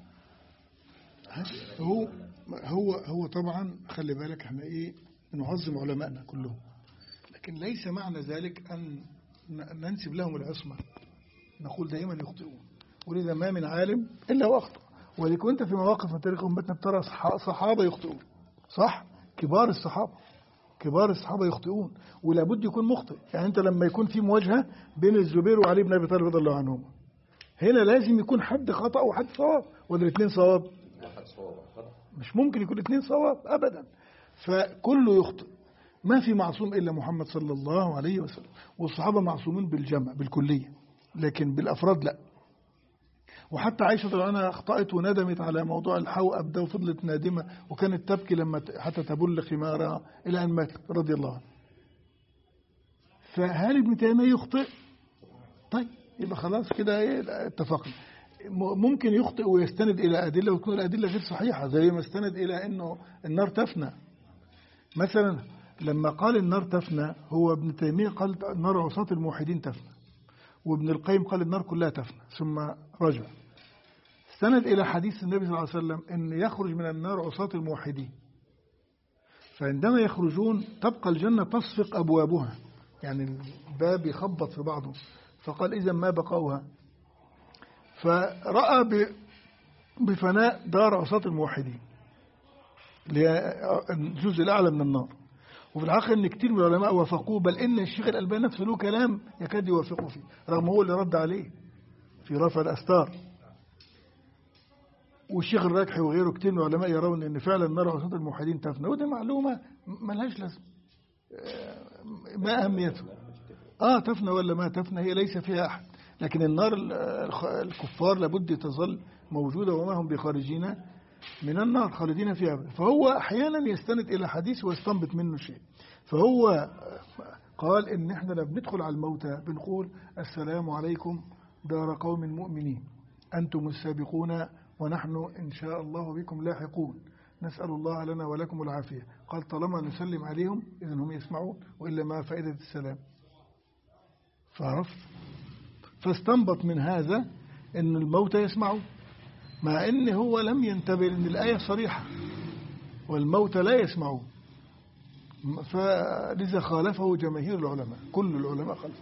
يسمعون؟ هو طبعا خلي بالك احنا ايه نعظم علمائنا كلهم، لكن ليس معنى ذلك أن ننسب لهم العصمة، نقول دائما يخطئون، ولذا ما من عالم إلا وأخطأ. ولكن أنت في مواقف من تاريخ أمتنا بترى صحابة يخطئون، صح؟ كبار الصحابة يخطئون، ولا بد يكون مخطئ. يعني أنت لما يكون في مواجهة بين الزبير وعلي بن أبي طالب رضي الله عنهم، هنا لازم يكون حد خطأ وحد صواب، ولا الاثنين صواب؟ مش ممكن يكون الاثنين صواب أبدا، فكله يخطئ. ما في معصوم إلا محمد صلى الله عليه وسلم، والصحابة معصومين بالجمع بالكلية، لكن بالأفراد لا. وحتى عائشة رضي الله عنها أخطأت وندمت على موضوع الحوأب ده وفضلت نادمة، وكانت تبكي لما حتى تبل خمارها إلى أن ماتت رضي الله عنها. فهل ابن تيمية يخطئ؟ طيب يبقى خلاص كده اتفقنا. ممكن يخطئ ويستند إلى أدلة وتكون الأدلة غير صحيحة، زي ما استند إلى أنه النار تفنى مثلا. لما قال النار تفنى، هو ابن تيمية قال النار عصاة الموحدين تفنى، وابن القيم قال النار كلها تفنى، ثم رجع استند إلى حديث النبي صلى الله عليه وسلم أن يخرج من النار عصاة الموحدين، فعندما يخرجون تبقى الجنة تصفق أبوابها، يعني الباب يخبط في بعضه، فقال إذا ما بقوها. فرأى بفناء دار عصاة الموحدين اللي هي الجزء الأعلى من النار. وفي الحقيقة أن كتير من العلماء وافقوه، بل إن الشيخ الألباني نفسه له كلام يكاد يوافقه فيه، رغم هو اللي رد عليه في رفع الأستار. والشيخ الراكحي وغيره كتير من العلماء يرون أن فعلا النار عصاة الموحدين تفنى، ودي معلومة ملهاش لازمة، ما أهميته. تفنى ولا ما تفنى هي ليس فيها أحد، لكن النار الكفار لابد تظل موجودة، وما هم بخارجين من النار خالدين فيها. فهو أحيانا يستند إلى حديث ويستنبط منه شيء. فهو قال إن إحنا لما بندخل على الموتى بنقول السلام عليكم دار قوم مؤمنين أنتم السابقون ونحن إن شاء الله بكم لاحقون، نسأل الله لنا ولكم العافية. قال طالما نسلم عليهم إذن هم يسمعون، وإلا ما فائدة السلام. فعرفت؟ فاستنبط من هذا أن الموتى يسمعون، مع أنه هو لم ينتبه أن الآية صريحة والموتى لا يسمعون، فلذا خالفه جماهير العلماء، كل العلماء خالفه.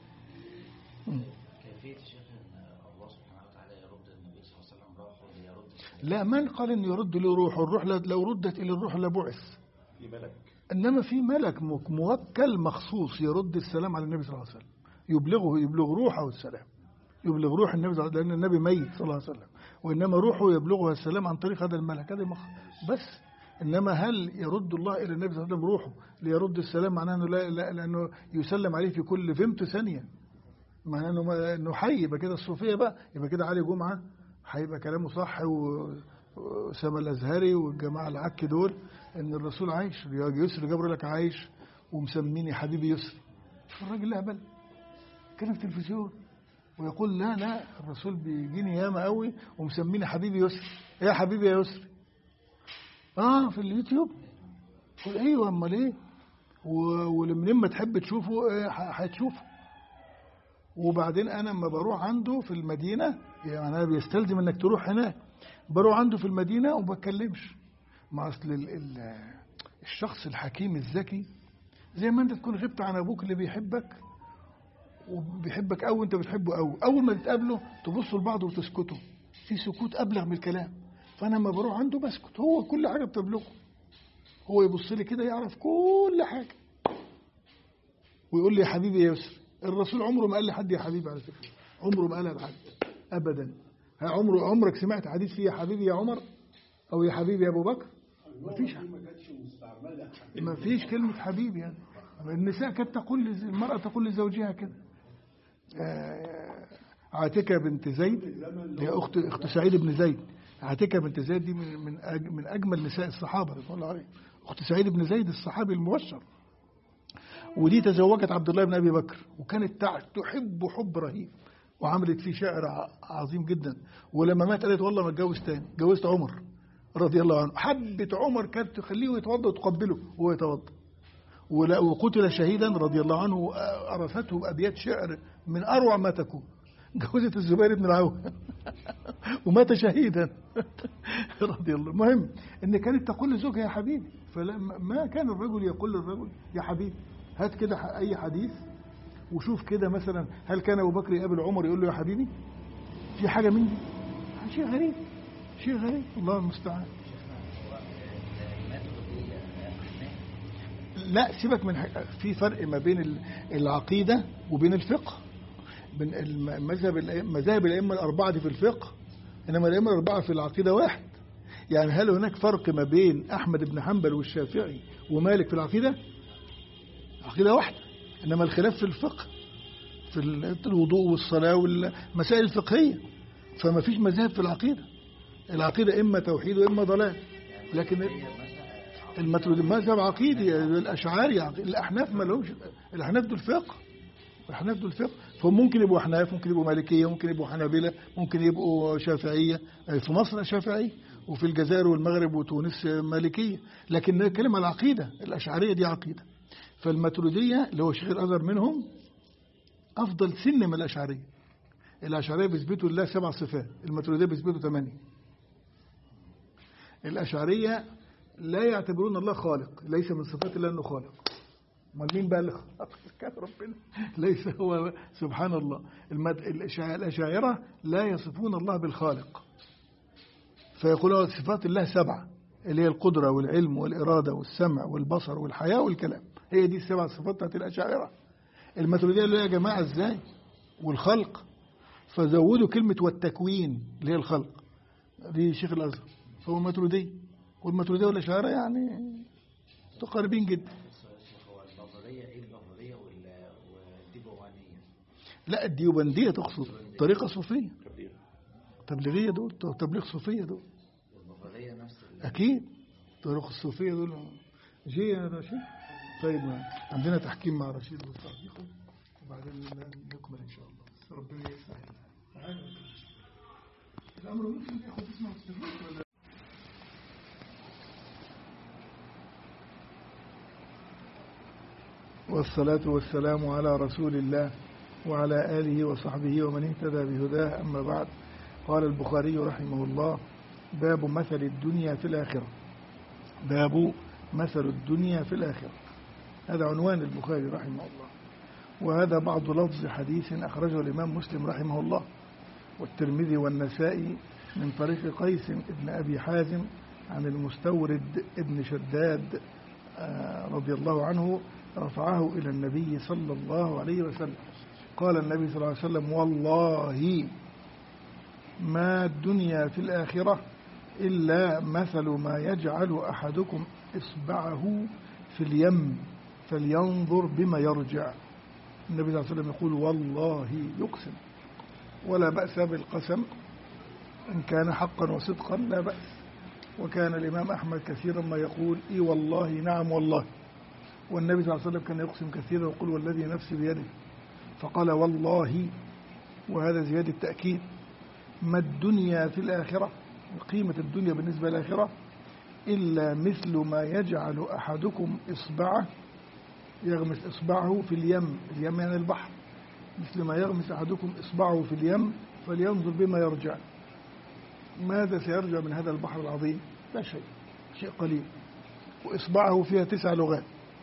كيفية شيخ أن الله سبحانه وتعالى يرد النبي صلى الله عليه وسلم روحه ليرد؟ لا، من قال أن يرد له روحه؟ الروح لو ردت إلى الروح لبعث، إنما في ملك موكل مخصوص يرد السلام على النبي صلى الله عليه وسلم، يبلغ روحه السلام، يبلغ روح النبي صلى الله عليه وسلم، لأن النبي ميت صلى الله عليه وسلم، وإنما روحه يبلغها السلام عن طريق هذا الملك، هذا بس. إنما هل يرد الله إلى النبي صلى الله عليه وسلم روحه ليرد السلام؟ معناه أنه لا، لأنه يسلم عليه في كل فيمتو ثانية، معناه أنه حي. يبقى كده الصوفية بقى، يبقى كده علي جمعة هيبقى كلامه صح، وسما الأزهري والجماعة العك دول إن الرسول عايش. يسري جبر لك عايش ومسميني حبيبي يسري، الراجل لا بل كان في التلفزيون ويقول لا الرسول بيجيني ياما قوي ومسميني حبيبي يسري. يا حبيبي يا يسري في اليوتيوب. قل ايوه، امال ايه؟ ولما تحب تشوفه هتشوفه. وبعدين انا لما بروح عنده في المدينه، يعني انا بيستلزم انك تروح هناك، بروح عنده في المدينه وما بتكلمش مع اصل الشخص الحكيم الذكي، زي ما انت تكون غبت عن ابوك اللي بيحبك وبيحبك أو أنت بتحبه أول ما تتقابله تبصوا لبعض وتسكتوا، في سكوت أبلغ من الكلام. فأنا لما بروح عنده بسكت، هو كل حاجة بتبلغه، هو يبص لي كده يعرف كل حاجة ويقول لي يا حبيبي يا يسر. الرسول عمره ما قال لحد يا حبيبي، على فكرة عمره ما قالها لحد أبدا. عمرك سمعت حديث فيه يا حبيبي يا عمر أو يا حبيبي يا أبو بكر؟ ما فيش كلمة حبيبي. يعني النساء كانت تقول، المرأة تقول لزوجها كده. عاتكة بنت زيد هي أخت سعيد بن زيد، عتيكة بنت زيد دي من أجمل نساء الصحابة رضوان الله عليهم، أخت سعيد بن زيد الصحابي المبشر. ودي تزوجت عبد الله بن أبي بكر، وكانت تحب حب رهيب، وعملت فيه شعر عظيم جدا. ولما مات قالت والله ما اتجوز تاني، جوزت عمر رضي الله عنه. حبت عمر، كانت تخليه يتوضا وتقبله وهو يتوضا. وقتل شهيدا رضي الله عنه، أرثته بأبيات شعر من أروع ما تكون. جوزت الزبير بن العوام ومات شهيدا رضي الله. المهم ان كانت تقول لزوجها يا حبيبي، فما كان الرجل يقول للرجل يا حبيبي. هات كده اي حديث وشوف كده مثلا، هل كان ابو بكر يقابل عمر يقول له يا حبيبي؟ في حاجه من دي؟ شيء غريب، شيء غريب، الله المستعان. لا سيبك من في فرق ما بين العقيده وبين الفقه. مذاهب الأئمة الأربعة دي في الفقه، إنما الأئمة الأربعة في العقيدة واحد. يعني هل هناك فرق ما بين أحمد بن حنبل والشافعي ومالك في العقيدة؟ عقيدة واحدة. إنما الخلاف في الفقه، في الوضوء والصلاة والمسائل الفقهية. فما فيش مذاهب في العقيدة. العقيدة إما توحيد وإما ضلال. لكن الماتريدي مذهب عقيدي، الأشعاري، الأحناف ما لهمش. الأحناف دول فقه، الأحناف دول فقه. فممكن يبقوا أحناف، ممكن يبقوا مالكية، ممكن يبقوا حنابلة، ممكن يبقوا شافعية. في مصر شافعية، وفي الجزائر والمغرب وتونس مالكية. لكن نتكلم على العقيدة، الأشعرية دي عقيدة. فالماتريدية اللي هو شيخ الأزهر منهم أفضل سن من الأشعرية. الأشعرية بيثبتوا لله 7 صفات، الماتريدية بيثبتوا 8. الأشعرية لا يعتبرون الله خالق، ليس من صفات الله أنه خالق. امال مين بقى اللي خلق؟ كان ربنا، ليس هو سبحان الله. الأشاعرة لا يصفون الله بالخالق، فيقولون صفات الله 7 اللي هي القدرة والعلم والإرادة والسمع والبصر والحياة والكلام. هي دي 7 صفات بتاعت الأشاعرة. الماتريدية اللي هي يا جماعة ازاي؟ والخلق، فزودوا كلمة والتكوين اللي هي الخلق دي شيخ الأزهر، فهو الماتريدية. والماتريدية والأشاعرة يعني متقاربين جدا. لا الديوبندية تقصد طريقة صوفية، تبليغية دول، تبليغ صوفية دول أكيد. طريقة الصوفية دول جي يا رشيد. طيب عندنا تحكيم مع رشيد والصديق، وبعدين نكمل إن شاء الله. ربنا يسهل. الأمر ممكن ياخد اسمه ولا؟ والصلاة والسلام على رسول الله وعلى آله وصحبه ومن اهتدى بهداه. أما بعد، قال البخاري رحمه الله: باب مثل الدنيا في الآخرة. باب مثل الدنيا في الآخرة، هذا عنوان البخاري رحمه الله. وهذا بعض لفظ حديث أخرجه الإمام مسلم رحمه الله والترمذي والنسائي من طريق قيس ابن أبي حازم عن المستورد ابن شداد رضي الله عنه رفعه إلى النبي صلى الله عليه وسلم. قال النبي صلى الله عليه وسلم: والله ما الدنيا في الآخرة إلا مثل ما يجعل أحدكم إصبعه في اليم فلينظر بما يرجع. النبي صلى الله عليه وسلم يقول والله، يقسم، ولا بأس بالقسم إن كان حقا وصدقا، لا بأس. وكان الإمام أحمد كثيرا ما يقول إي والله، نعم والله. والنبي صلى الله عليه وسلم كان يقسم كثيرا ويقول والذي نفسي بيده، فقال والله، وهذا زيادة تأكيد. ما الدنيا في الآخرة، قيمة الدنيا بالنسبة للآخرة، إلا مثل ما يجعل أحدكم إصبعه، يغمس إصبعه في اليم، اليم يعني البحر، مثل ما يغمس أحدكم إصبعه في اليم فلينظر بما يرجع. ماذا سيرجع من هذا البحر العظيم؟ لا شيء، شيء قليل. وإصبعه فيها 9 لغات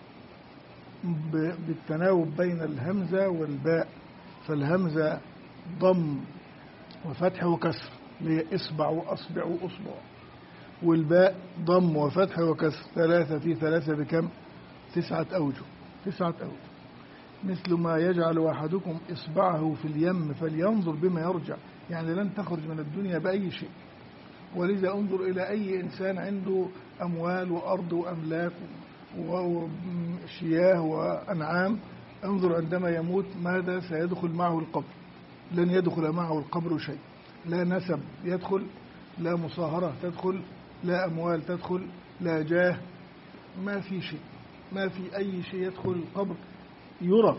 بالتناوب بين الهمزة والباء، فالهمزة ضم وفتح وكسر، إصبع وأصبع وأصبع، والباء ضم وفتح وكسر، 3 في 3 بكم؟ 9 أوجه، 9 أوجه. مثل ما يجعل أحدكم إصبعه في اليم فلينظر بما يرجع، يعني لن تخرج من الدنيا بأي شيء. ولذا انظر إلى أي إنسان عنده أموال وأرض وأملاك وشياه وأنعام، انظر عندما يموت ماذا سيدخل معه القبر. لن يدخل معه القبر شيء، لا نسب يدخل، لا مصاهرة تدخل، لا أموال تدخل، لا جاه، ما في شيء، ما في أي شيء يدخل القبر يرى.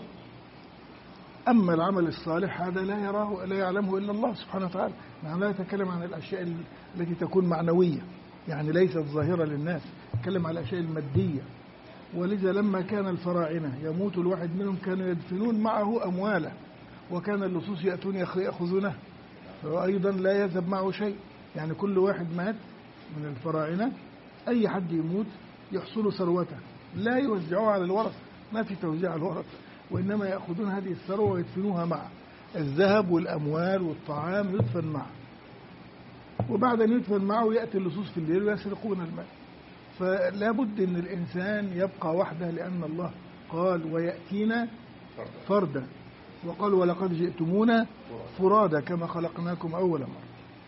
أما العمل الصالح هذا لا يراه، لا يعلمه إلا الله سبحانه وتعالى. نحن لا نتكلم عن الأشياء التي تكون معنوية، يعني ليست ظاهرة للناس، نتكلم عن الأشياء المادية. ولذا لما كان الفراعنة يموت الواحد منهم كانوا يدفنون معه أمواله، وكان اللصوص يأتون يأخذونه، فأيضا لا يذهب معه شيء. يعني كل واحد مات من الفراعنة، أي حد يموت يحصل ثروته، لا يوزعوها على الورثة، ما في توزيع على الورثة، وإنما يأخذون هذه الثروة ويدفنوها معه. الذهب والأموال والطعام يدفن معه، وبعد أن يدفن معه يأتي اللصوص في الليل ويسرقون المال. فلا بد أن الإنسان يبقى وحده، لأن الله قال ويأتينا فردا، وقال ولقد جئتمونا فرادا كما خلقناكم أول مرة.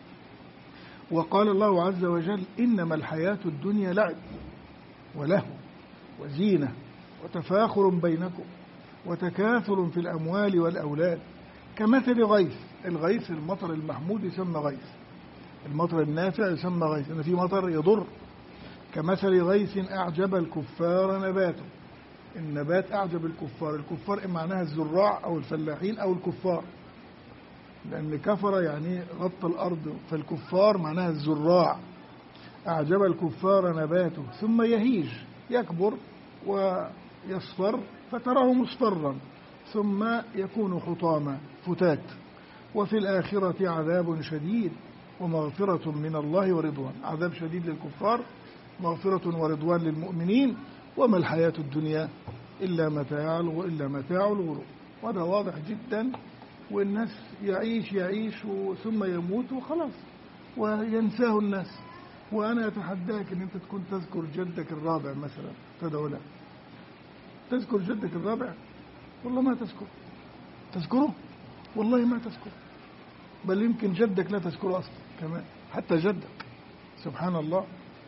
وقال الله عز وجل إنما الحياة الدنيا لعب ولهو وزينة وتفاخر بينكم وتكاثر في الأموال والأولاد كمثل غيث. الغيث المطر المحمود يسمى غيث، المطر النافع يسمى غيث، إن في مطر يضر. كمثل غيث أعجب الكفار نباته، النبات أعجب الكفار. الكفار معناها الزراع أو الفلاحين أو الكفار، لأن كفر يعني غطى الأرض، فالكفار معناها الزراع. أعجب الكفار نباته ثم يهيج، يكبر ويصفر فتراه مصفرا ثم يكون حطاما فتات. وفي الآخرة عذاب شديد ومغفرة من الله ورضوان. عذاب شديد للكفار، مغفرة ورضوان للمؤمنين. وما الحياة الدنيا إلا متاع الغرور. وهذا واضح جدا، والناس يعيش ثم يموت وخلاص وينساه الناس. وأنا أتحداك أن أنت تكون تذكر جدك الرابع مثلا، تدعو له. تذكر جدك الرابع؟ والله ما تذكره والله ما تذكره، بل يمكن جدك لا تذكره أصلا كمان، حتى جدك، سبحان الله.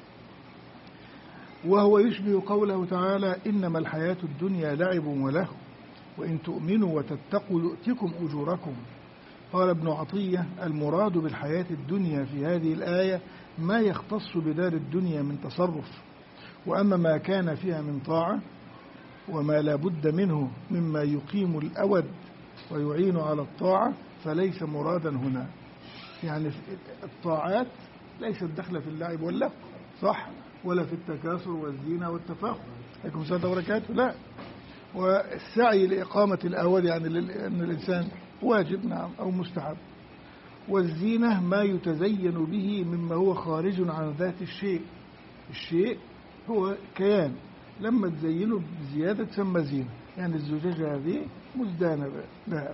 وهو يشبه قوله تعالى إنما الحياة الدنيا لعب ولهو وإن تؤمنوا وتتقوا يؤتكم أجوركم. قال ابن عطية المراد بالحياة الدنيا في هذه الآية ما يختص بدار الدنيا من تصرف، وأما ما كان فيها من طاعة وما لا بد منه مما يقيم الأود ويعين على الطاعة فليس مرادا هنا. يعني الطاعات ليست دخلة في اللعب واللهو، صح، ولا في التكاثر والزينة والتفاخر، عليكم السلام وبركاته، لا. والسعي لإقامة الأود يعني أن الإنسان واجب نعم أو مستحب. والزينة ما يتزين به مما هو خارج عن ذات الشيء. الشيء هو كيان، لما تزينه بزيادة تسمى زينة. يعني الزجاجة هذه مزدانة بهذا.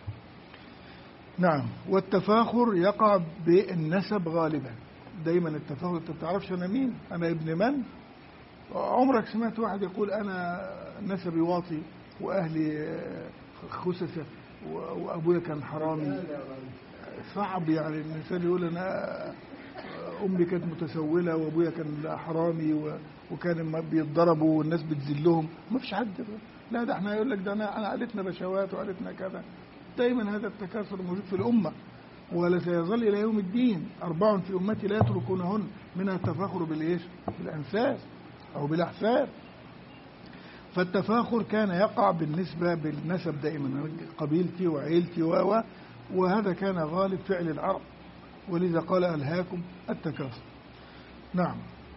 نعم. والتفاخر يقع بالنسب غالبا، دايما التفاخر. انت بتعرفش انا مين، انا ابن من. عمرك سمعت واحد يقول انا نسبي واطي واهلي خسسة وابويا كان حرامي؟ صعب يعني الانسان يقول انا امي كانت متسولة وابويا كان حرامي وكان بيتضربوا والناس بتذلهم. ما فيش حد. لا، ده احنا يقول لك ده انا عائلتنا بشوات وعائلتنا كذا. دايما هذا التكاثر موجود في الامه ولا سيظل الى يوم الدين. 4 في امتي لا يتركونهن، منها التفاخر بالايش؟ بالانساب او بالاحساب. فالتفاخر كان يقع بالنسبه بالنسب دائما، قبيلتي وعيلتي وهذا كان غالب فعل العرب، ولذا قال ألهاكم التكاثر. نعم.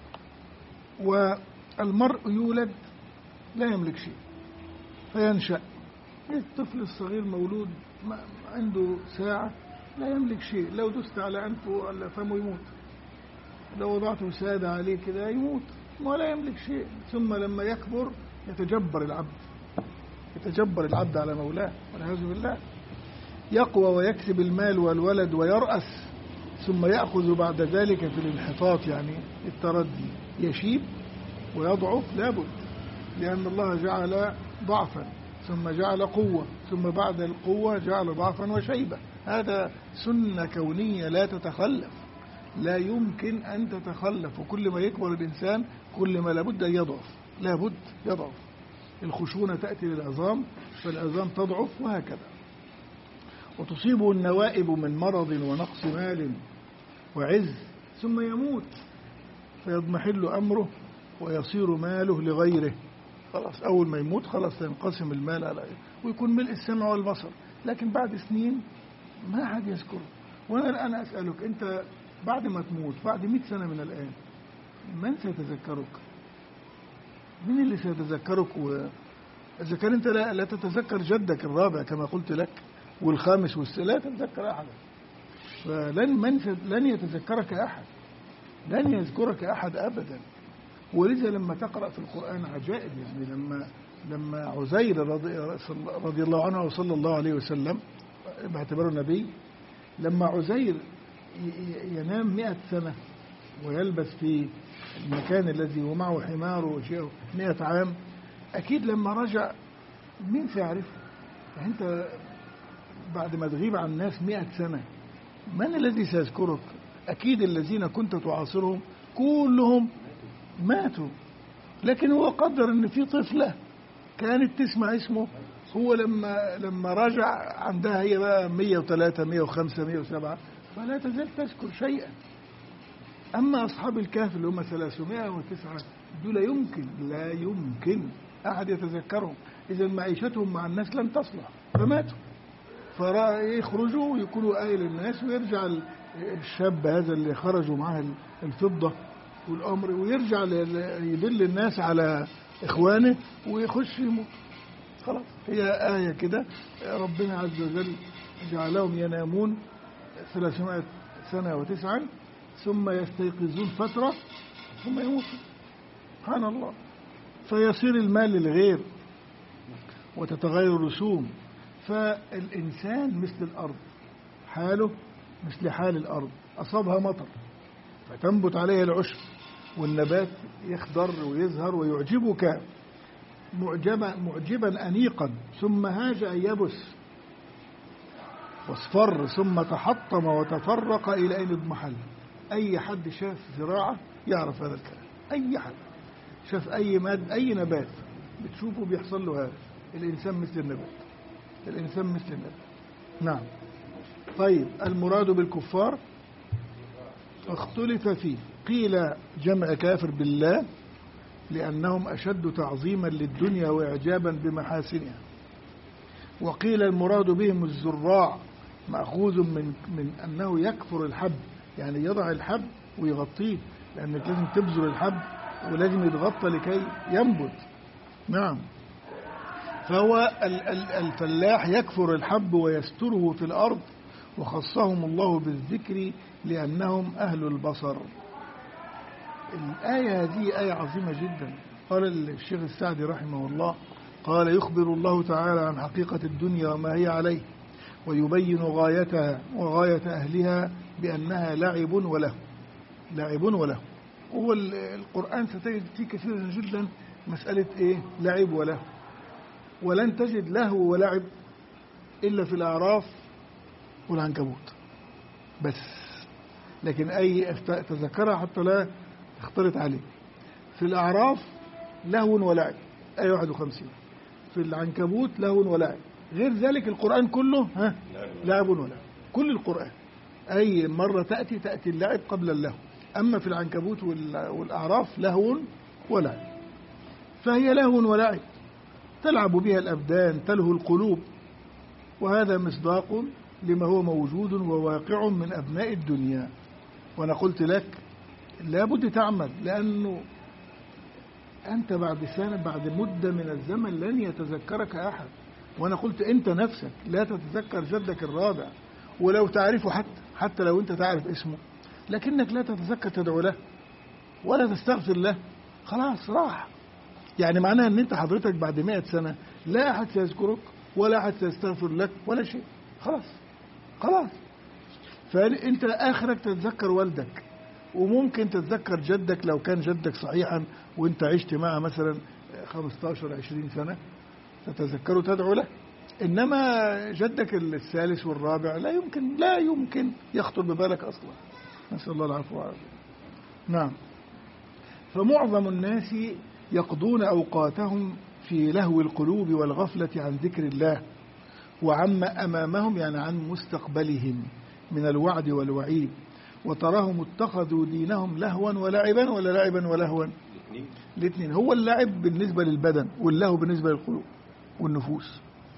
والمرء يولد لا يملك شيء فينشأ. الطفل الصغير مولود عنده ساعة لا يملك شيء، لو دست على أنفه ولا فمه يموت، لو وضعته سادة عليه كده يموت، ما لا يملك شيء. ثم لما يكبر يتجبر العبد على مولاه والعياذ بالله. يقوى ويكسب المال والولد ويرأس، ثم يأخذ بعد ذلك في الانحطاط يعني التردي، يشيب ويضعف لابد، لأن الله جعل ضعفا ثم جعل قوة ثم بعد القوة جعل ضعفا وشيبة. هذا سنة كونية لا تتخلف، لا يمكن أن تتخلف. وكل ما يكبر الإنسان كل ما لابد أن يضعف. الخشونة تأتي للعظام فالعظام تضعف وهكذا. وتصيبه النوائب من مرض ونقص مال وعز ثم يموت فيضمحل أمره ويصير ماله لغيره. خلاص أول ما يموت خلاص ينقسم المال على غيره ويكون ملء السمع والبصر، لكن بعد سنين ما حد يذكره. وأنا الآن أسألك أنت بعد ما تموت بعد 100 سنة من الآن من سيتذكرك؟ من اللي سيتذكرك؟ إذا كان أنت لا تتذكر جدك الرابع كما قلت لك والخامس لا تتذكر أحد، لن يتذكرك أحد، لن يذكرك أحد أبدا. ولذا لما تقرأ في القرآن عجائب، يعني لما عزير رضي الله عنه وصلى الله عليه وسلم باعتباره نبي، لما عزير ينام 100 سنة ويلبس في المكان الذي ومعه حمار وشيء 100 عام، أكيد لما رجع مين سيعرف؟ يعني أنت بعد ما تغيب عن الناس 100 سنة من الذي سيذكرك؟ أكيد الذين كنت تعاصرهم كلهم ماتوا، لكن هو قدر أن في طفلة كانت تسمع اسمه، هو لما رجع عندها هي بقى 103 105 107 فلا تزال تذكر شيئا. أما أصحاب الكهف اللي هم 309 دول لا يمكن أحد يتذكرهم، إذا معيشتهم مع الناس لن تصلح فماتوا، فيخرجوا ويكونوا آية للناس، ويرجع الشاب هذا اللي خرجوا معه الفضة والأمر ويرجع يدل الناس على إخوانه ويخش يموت. خلاص هي آية كده، ربنا عز وجل جعلهم ينامون 300 سنة وتسعا ثم يستيقظون فترة ثم يموتون. سبحان الله. فيصير المال للغير وتتغير الرسوم. فالإنسان مثل الأرض، حاله مثل حال الأرض، أصابها مطر فتنبت عليها العشب والنبات يخضر ويزهر ويعجبك معجبا أنيقا، ثم هاج أن يبس واصفر ثم تحطم وتفرق إلى أين اضمحل. أي حد شاف زراعة يعرف هذا الكلام، أي حد شاف أي نبات بتشوفه بيحصل له هذا. الإنسان مثل النبات، الإنسان مثل النبات. نعم. طيب المراد بالكفار اختلف فيه، قيل جمع كافر بالله لأنهم أشد تعظيما للدنيا وإعجابا بمحاسنها، وقيل المراد بهم الزراع مأخوذ من أنه يكفر الحب، يعني يضع الحب ويغطيه، لأنك لازم تبذر الحب ولازم يتغطى لكي ينبت. نعم. فهو الفلاح يكفر الحب ويستره في الأرض، وخصهم الله بالذكر لأنهم أهل البصر. الآية هذه آية عظيمة جدا. قال الشيخ السعدي رحمه الله، قال يخبر الله تعالى عن حقيقة الدنيا وما هي عليه، ويبين غايتها وغاية أهلها بأنها لعب وله، لعب وله. هو القرآن ستجد فيه كثيرا جدا مسألة إيه؟ لعب وله، ولن تجد له ولعب إلا في الأعراف والعنكبوت بس، لكن أي تذكرها حتى لا تختلط عليه. في الأعراف لهو ولعب أي 51، في العنكبوت لهو ولعب، غير ذلك القرآن كله لعب ولعب. كل القرآن أي مرة تأتي اللعب قبل اللهو، أما في العنكبوت والأعراف لهو ولعب، فهي لهو ولعب تلعب بها الأبدان تلهو القلوب، وهذا مصداق لما هو موجود وواقع من أبناء الدنيا. وأنا قلت لك لابد تعمل، لأنه أنت بعد سنة بعد مدة من الزمن لن يتذكرك أحد. وأنا قلت أنت نفسك لا تتذكر جدك الرابع، ولو تعرفه حتى لو أنت تعرف اسمه، لكنك لا تتذكر تدعو له ولا تستغفر له، خلاص راح. يعني معناها أن أنت حضرتك بعد 100 سنة لا أحد سيذكرك ولا أحد سيستغفر لك ولا شيء، خلاص. فأنت آخرك تتذكر والدك، وممكن تتذكر جدك لو كان جدك صحيحا وانت عشت معه مثلا 15-20 سنة تتذكره تدعو له، إنما جدك الثالث والرابع لا يمكن يخطر ببالك أصلا. نسأل الله العفو والعافية. نعم. فمعظم الناس يقضون أوقاتهم في لهو القلوب والغفلة عن ذكر الله وعما أمامهم، يعني عن مستقبلهم من الوعد والوعيد، وتراهم اتخذوا دينهم لهوا ولعبا ولا لعبا ولهوا؟ الاثنين. هو اللعب بالنسبة للبدن واللهو بالنسبة للقلوب والنفوس،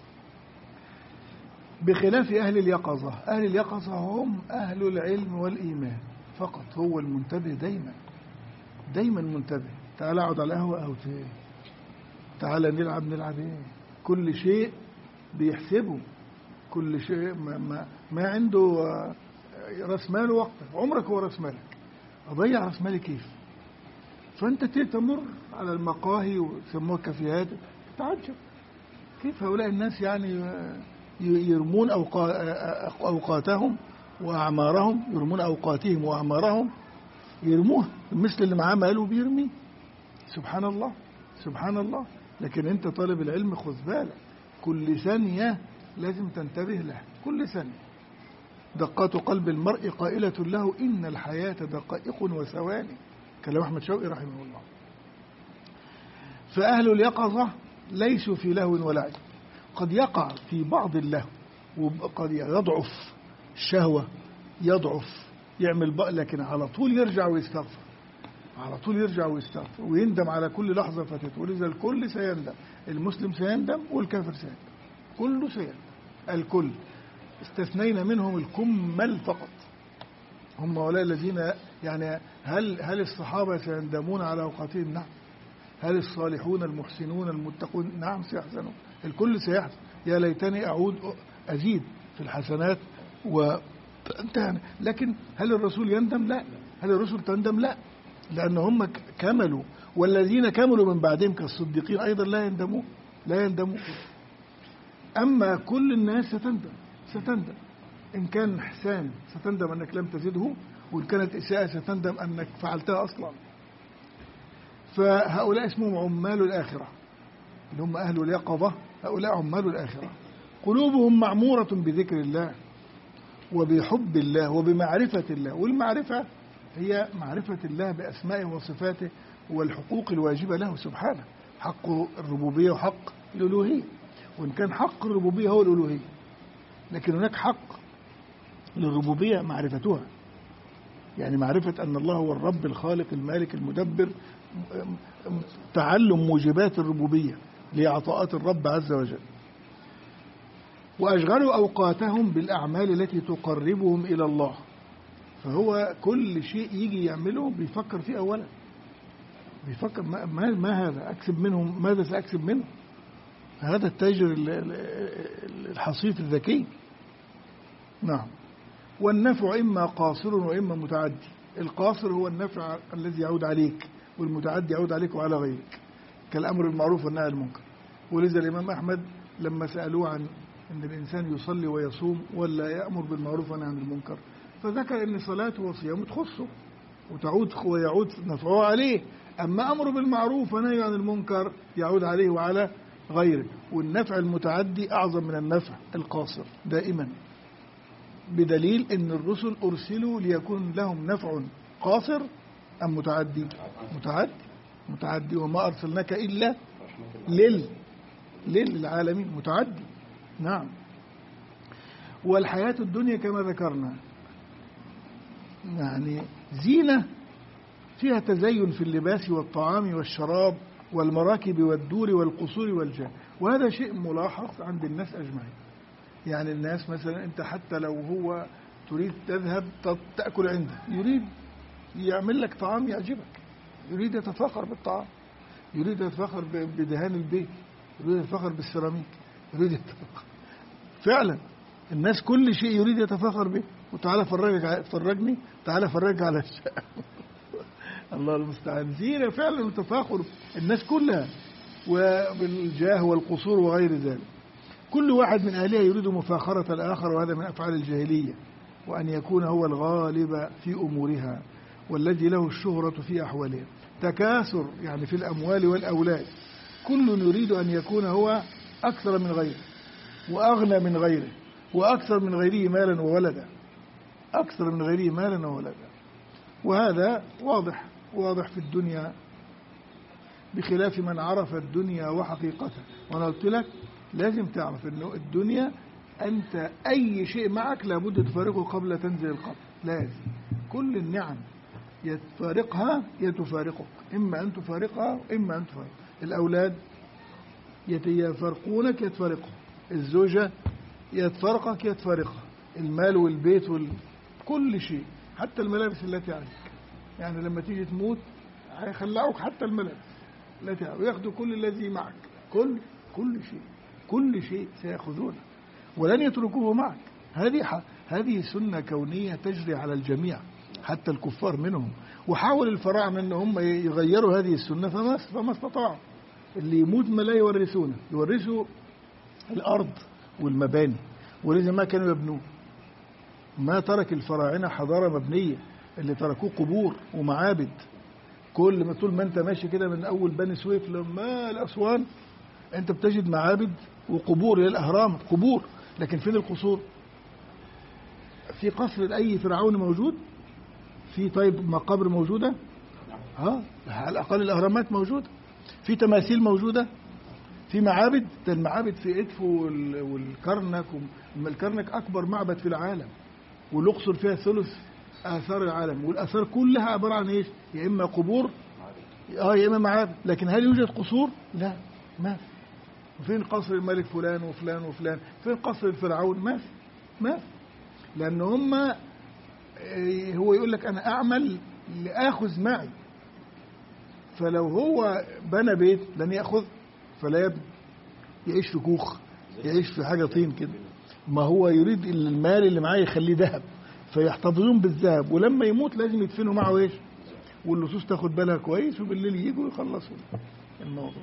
بخلاف أهل اليقظة. أهل اليقظة هم أهل العلم والإيمان فقط. هو المنتبه دايما منتبه. تعال اقعد على القهوة أو تعال نلعب ايه، كل شيء بيحسبه، كل شيء ما عنده راس مال وقتك. عمرك هو راس مالك، أضيع راس مالي كيف؟ فأنت تمر على المقاهي ويسموها كافيهات، تعجب كيف هؤلاء الناس يعني يرمون أوقاتهم وأعمارهم، يرمون أوقاتهم وأعمارهم، يرموه مثل اللي معاه ماله بيرميه. سبحان الله سبحان الله. لكن أنت طالب العلم خذ بالك، كل ثانية لازم تنتبه له، كل ثانية. دقات قلب المرء قائلة له إن الحياة دقائق وثواني، كلام أحمد شوقي رحمه الله. فأهل اليقظة ليسوا في لهو ولعب. قد يقع في بعض اللهو وقد يضعف الشهوة، يضعف يعمل بقى، لكن على طول يرجع ويستغفر، على طول يرجع ويستغفر ويندم على كل لحظة فاتته. ولذا الكل سيندم، المسلم سيندم والكافر سيندم، كله سيندم، الكل. استثنينا منهم الكمل فقط، هم هؤلاء الذين يعني هل الصحابة سيندمون على أوقاتهم؟ نعم. هل الصالحون المحسنون المتقون؟ نعم سيحزنون، الكل سيحزن. يا ليتني أعود أزيد في الحسنات وانتهى. لكن هل الرسول يندم؟ لا. هل الرسل تندم؟ لا، لأن هم كملوا، والذين كملوا من بعدهم كالصديقين أيضا لا يندمون. أما كل الناس ستندم. إن كان إحسان ستندم أنك لم تزده، وإن كانت إساءة ستندم أنك فعلتها أصلا. فهؤلاء اسمهم عمال الآخرة، اللي هم أهل اليقظة. هؤلاء عمال الآخرة، قلوبهم معمورة بذكر الله وبحب الله وبمعرفة الله. والمعرفة هي معرفة الله بأسمائه وصفاته والحقوق الواجبة له سبحانه، حق الربوبية وحق الألوهية. وإن كان حق الربوبية هو الألوهية، لكن هناك حق للربوبية معرفتها، يعني معرفة أن الله هو الرب الخالق المالك المدبر، تعلم موجبات الربوبية لعطاءات الرب عز وجل. وأشغلوا أوقاتهم بالأعمال التي تقربهم إلى الله. فهو كل شيء يجي يعمله بيفكر فيه أولا، بيفكر ما هذا أكسب منه، ماذا سأكسب منه. هذا التاجر الحصيف الذكي. نعم. والنفع إما قاصر وإما متعدي. القاصر هو النفع الذي يعود عليك، والمتعدي يعود عليك وعلى غيرك، كالأمر المعروف والنهي عن المنكر. ولذا الإمام أحمد لما سألوه عن أن الإنسان يصلي ويصوم ولا يأمر بالمعروف والنهي عن المنكر، فذكر أن صلاته وصيامه تخصه ويعود نفعه عليه. أما أمر بالمعروف ونهي عن المنكر يعود عليه وعلى غيره. والنفع المتعدي أعظم من النفع القاصر دائما، بدليل أن الرسل أرسلوا ليكون لهم نفع قاصر أم متعدي. وما أرسلناك إلا للعالمين، متعدي. نعم. والحياة الدنيا كما ذكرنا يعني زينة، فيها تزين في اللباس والطعام والشراب والمراكب والدور والقصور والجاه. وهذا شيء ملاحظ عند الناس أجمعين. يعني الناس مثلا أنت حتى لو هو تريد تذهب تأكل عنده، يريد يعمل لك طعام يعجبك، يريد يتفاخر بالطعام، يريد يتفاخر بدهان البيت، يريد يتفاخر بالسيراميك، يريد يتفاخر فعلا. الناس كل شيء يريد يتفاخر به. وتعالى فرجني، تعالى فرجك على الشقة. الله المستعان. زينة فعلا وتفاخر الناس كلها، وبالجاه والقصور وغير ذلك. كل واحد من أهلها يريد مفاخرة الآخر، وهذا من أفعال الجاهلية، وأن يكون هو الغالب في أمورها والذي له الشهرة في أحوالها. تكاثر يعني في الأموال والأولاد، كل يريد أن يكون هو أكثر من غيره وأغنى من غيره وأكثر من غيره مالا وولدا، أكثر من غيره مالا وولدا. وهذا واضح في الدنيا، بخلاف من عرف الدنيا وحقيقتها. وأنا قلت لك لازم تعرف أنه الدنيا أنت أي شيء معك لابد تفارقه قبل تنزل القبر، لازم. كل النعم يتفارقها يتفارقك، إما أن تفارقها وإما أن تفارق. الأولاد يفارقونك يتفارقهم، الزوجة يتفارقك يتفارقها، المال والبيت كل شيء، حتى الملابس التي عليك. يعني لما تيجي تموت هيخلعوك حتى الملابس التي عليك وياخدوا كل الذي معك، كل شيء سيأخذونه ولن يتركوه معك. هذه سنة كونية تجري على الجميع حتى الكفار منهم، وحاول الفراعنة ان هم يغيروا هذه السنة فما استطاعوا. اللي يموت ما لا يورثونه، يورثوا الأرض والمباني، ولذا ما كانوا يبنون. ما ترك الفراعنة حضارة مبنية، اللي تركوه قبور ومعابد. كل ما طول ما انت ماشي كده من أول بني سويف لما الأسوان انت بتجد معابد وقبور للأهرام، قبور. لكن فين القصور؟ في قصر لأي فرعون موجود؟ في طيب مقابر موجودة؟ على الأقل الأهرامات موجودة، في تماثيل موجودة، في معابد. ده المعابد في إدفو والكرنك، الكرنك أكبر معبد في العالم، والأقصر فيها ثلث آثار العالم، والآثار كلها عبارة عن إيش؟ يا إما قبور يا إما معابد. لكن هل يوجد قصور؟ لا، ما في. فين قصر الملك فلان وفلان وفلان؟ فين قصر الفرعون؟ ما في. لأن هم هو يقول لك أنا أعمل لآخذ معي، فلو هو بنى بيت لن يأخذ فلا يبني، يعيش في كوخ، يعيش في حاجة طين كده. ما هو يريد المال اللي معاه يخليه ذهب، فيحتفظون بالذهب، ولما يموت لازم يدفنوا معه ايش؟ واللصوص تاخد بالها كويس، وبالليل يجوا يخلصوا الموضوع.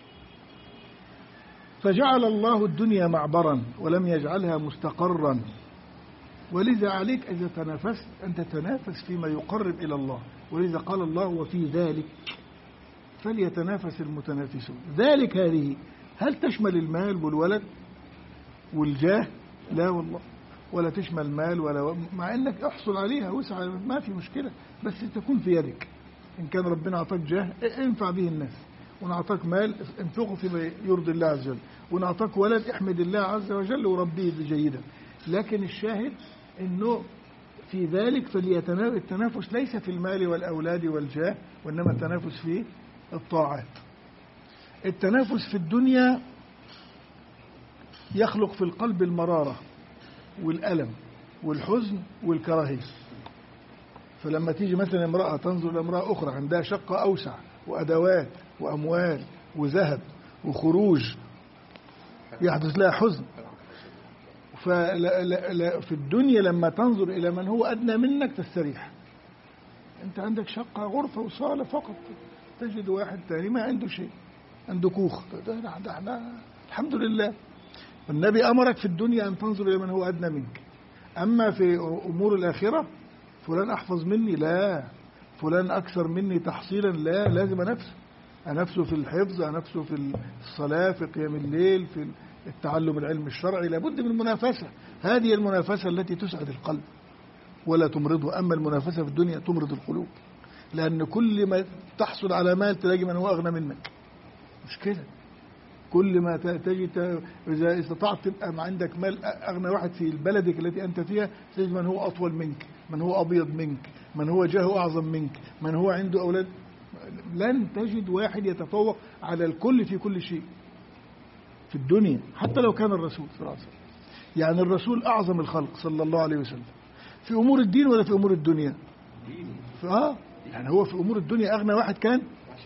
فجعل الله الدنيا معبرا ولم يجعلها مستقرا، ولذا عليك إذا تنافست أن تتنافس فيما يقرب إلى الله. ولذا قال الله وفي ذلك فليتنافس المتنافسون. ذلك هذه هل تشمل المال والولد والجاه؟ لا والله، ولا تشمل مال ولا، مع أنك احصل عليها وسع ما في مشكلة، بس تكون في يدك. إن كان ربنا أعطاك جاه انفع به الناس، وإن أعطاك مال انفقه فيما يرضي الله عز وجل، وإن أعطاك ولد احمد الله عز وجل وربيه جيدا. لكن الشاهد إنه في ذلك فالتنافس ليس في المال والأولاد والجاه، وإنما التنافس في الطاعات. التنافس في الدنيا يخلق في القلب المرارة والألم والحزن والكراهية. فلما تيجي مثلا امرأة تنظر لامرأة أخرى عندها شقة أوسع وأدوات وأموال وذهب وخروج، يحدث لها حزن. في الدنيا لما تنظر إلى من هو أدنى منك تستريح. أنت عندك شقة غرفة وصالة فقط، تجد واحد تاني ما عنده شيء، عنده كوخ. ده الحمد لله. النبي أمرك في الدنيا أن تنظر إلى من هو أدنى منك. أما في أمور الآخرة فلان أحفظ مني، لا. فلان أكثر مني تحصيلا، لا. لازم أنفسه في الحفظ، أنفسه في الصلاة، في قيام الليل، في التعلم العلم الشرعي. لابد من المنافسة. هذه المنافسة التي تسعد القلب ولا تمرضه. أما المنافسة في الدنيا تمرض القلوب، لأن كل ما تحصل على مال تلاقي من هو أغنى منك. مش كده؟ كل ما تجد إذا استطعت تبقى عندك مال، أغنى واحد في بلدك التي أنت فيها تجد من هو أطول منك، من هو أبيض منك، من هو جاهه أعظم منك، من هو عنده أولاد. لن تجد واحد يتفوق على الكل في كل شيء في الدنيا، حتى لو كان الرسول صلى الله عليه وسلم. يعني الرسول أعظم الخلق صلى الله عليه وسلم في أمور الدين ولا في أمور الدنيا؟ يعني هو في أمور الدنيا أغنى واحد كان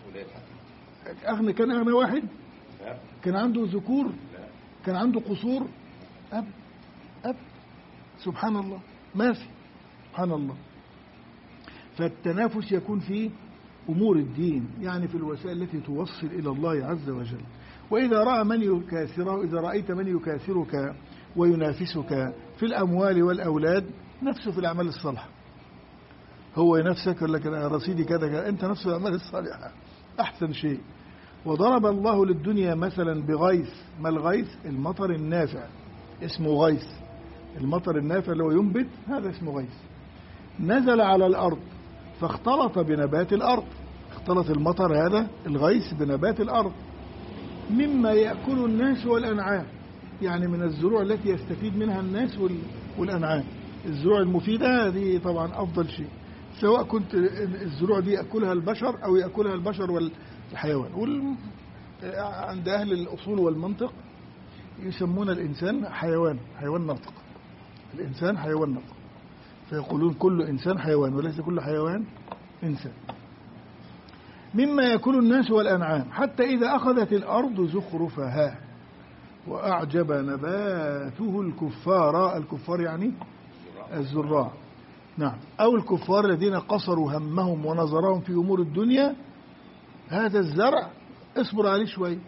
أغنى واحد كان عنده ذكور، كان عنده قصور. أب سبحان الله، ما في. سبحان الله. فالتنافس يكون في أمور الدين، يعني في الوسائل التي توصل إلى الله عز وجل. وإذا رأى من يكاثره، إذا رأيت من يكاثرك وينافسك في الأموال والأولاد، نفسه في الأعمال الصالحة. هو نفسك يقول لك أنا رصيدي كذا، أنت نفس الأعمال الصالحة أحسن شيء. وضرب الله للدنيا مثلا بغيث. ما الغيث؟ المطر النافع، اسمه غيث. المطر النافع اللي هو ينبت، هذا اسمه غيث. نزل على الأرض فاختلط بنبات الأرض. اختلط المطر هذا الغيث بنبات الأرض، مما يأكل الناس والأنعام. يعني من الزروع التي يستفيد منها الناس والأنعام. الزروع المفيدة هذه طبعا أفضل شيء. سواء كنت الزروع دي يأكلها البشر أو يأكلها البشر والحيوان. عند أهل الأصول والمنطق يسمون الإنسان حيوان ناطق. الإنسان حيوان ناطق، فيقولون كل إنسان حيوان وليس كل حيوان إنسان. مما يأكل الناس والأنعام حتى إذا أخذت الأرض زخرفها وأعجب نباته الكفار يعني الزراع، نعم، أو الكفار الذين قصروا همهم ونظرهم في أمور الدنيا. هذا الزرع اصبر عليه شوي،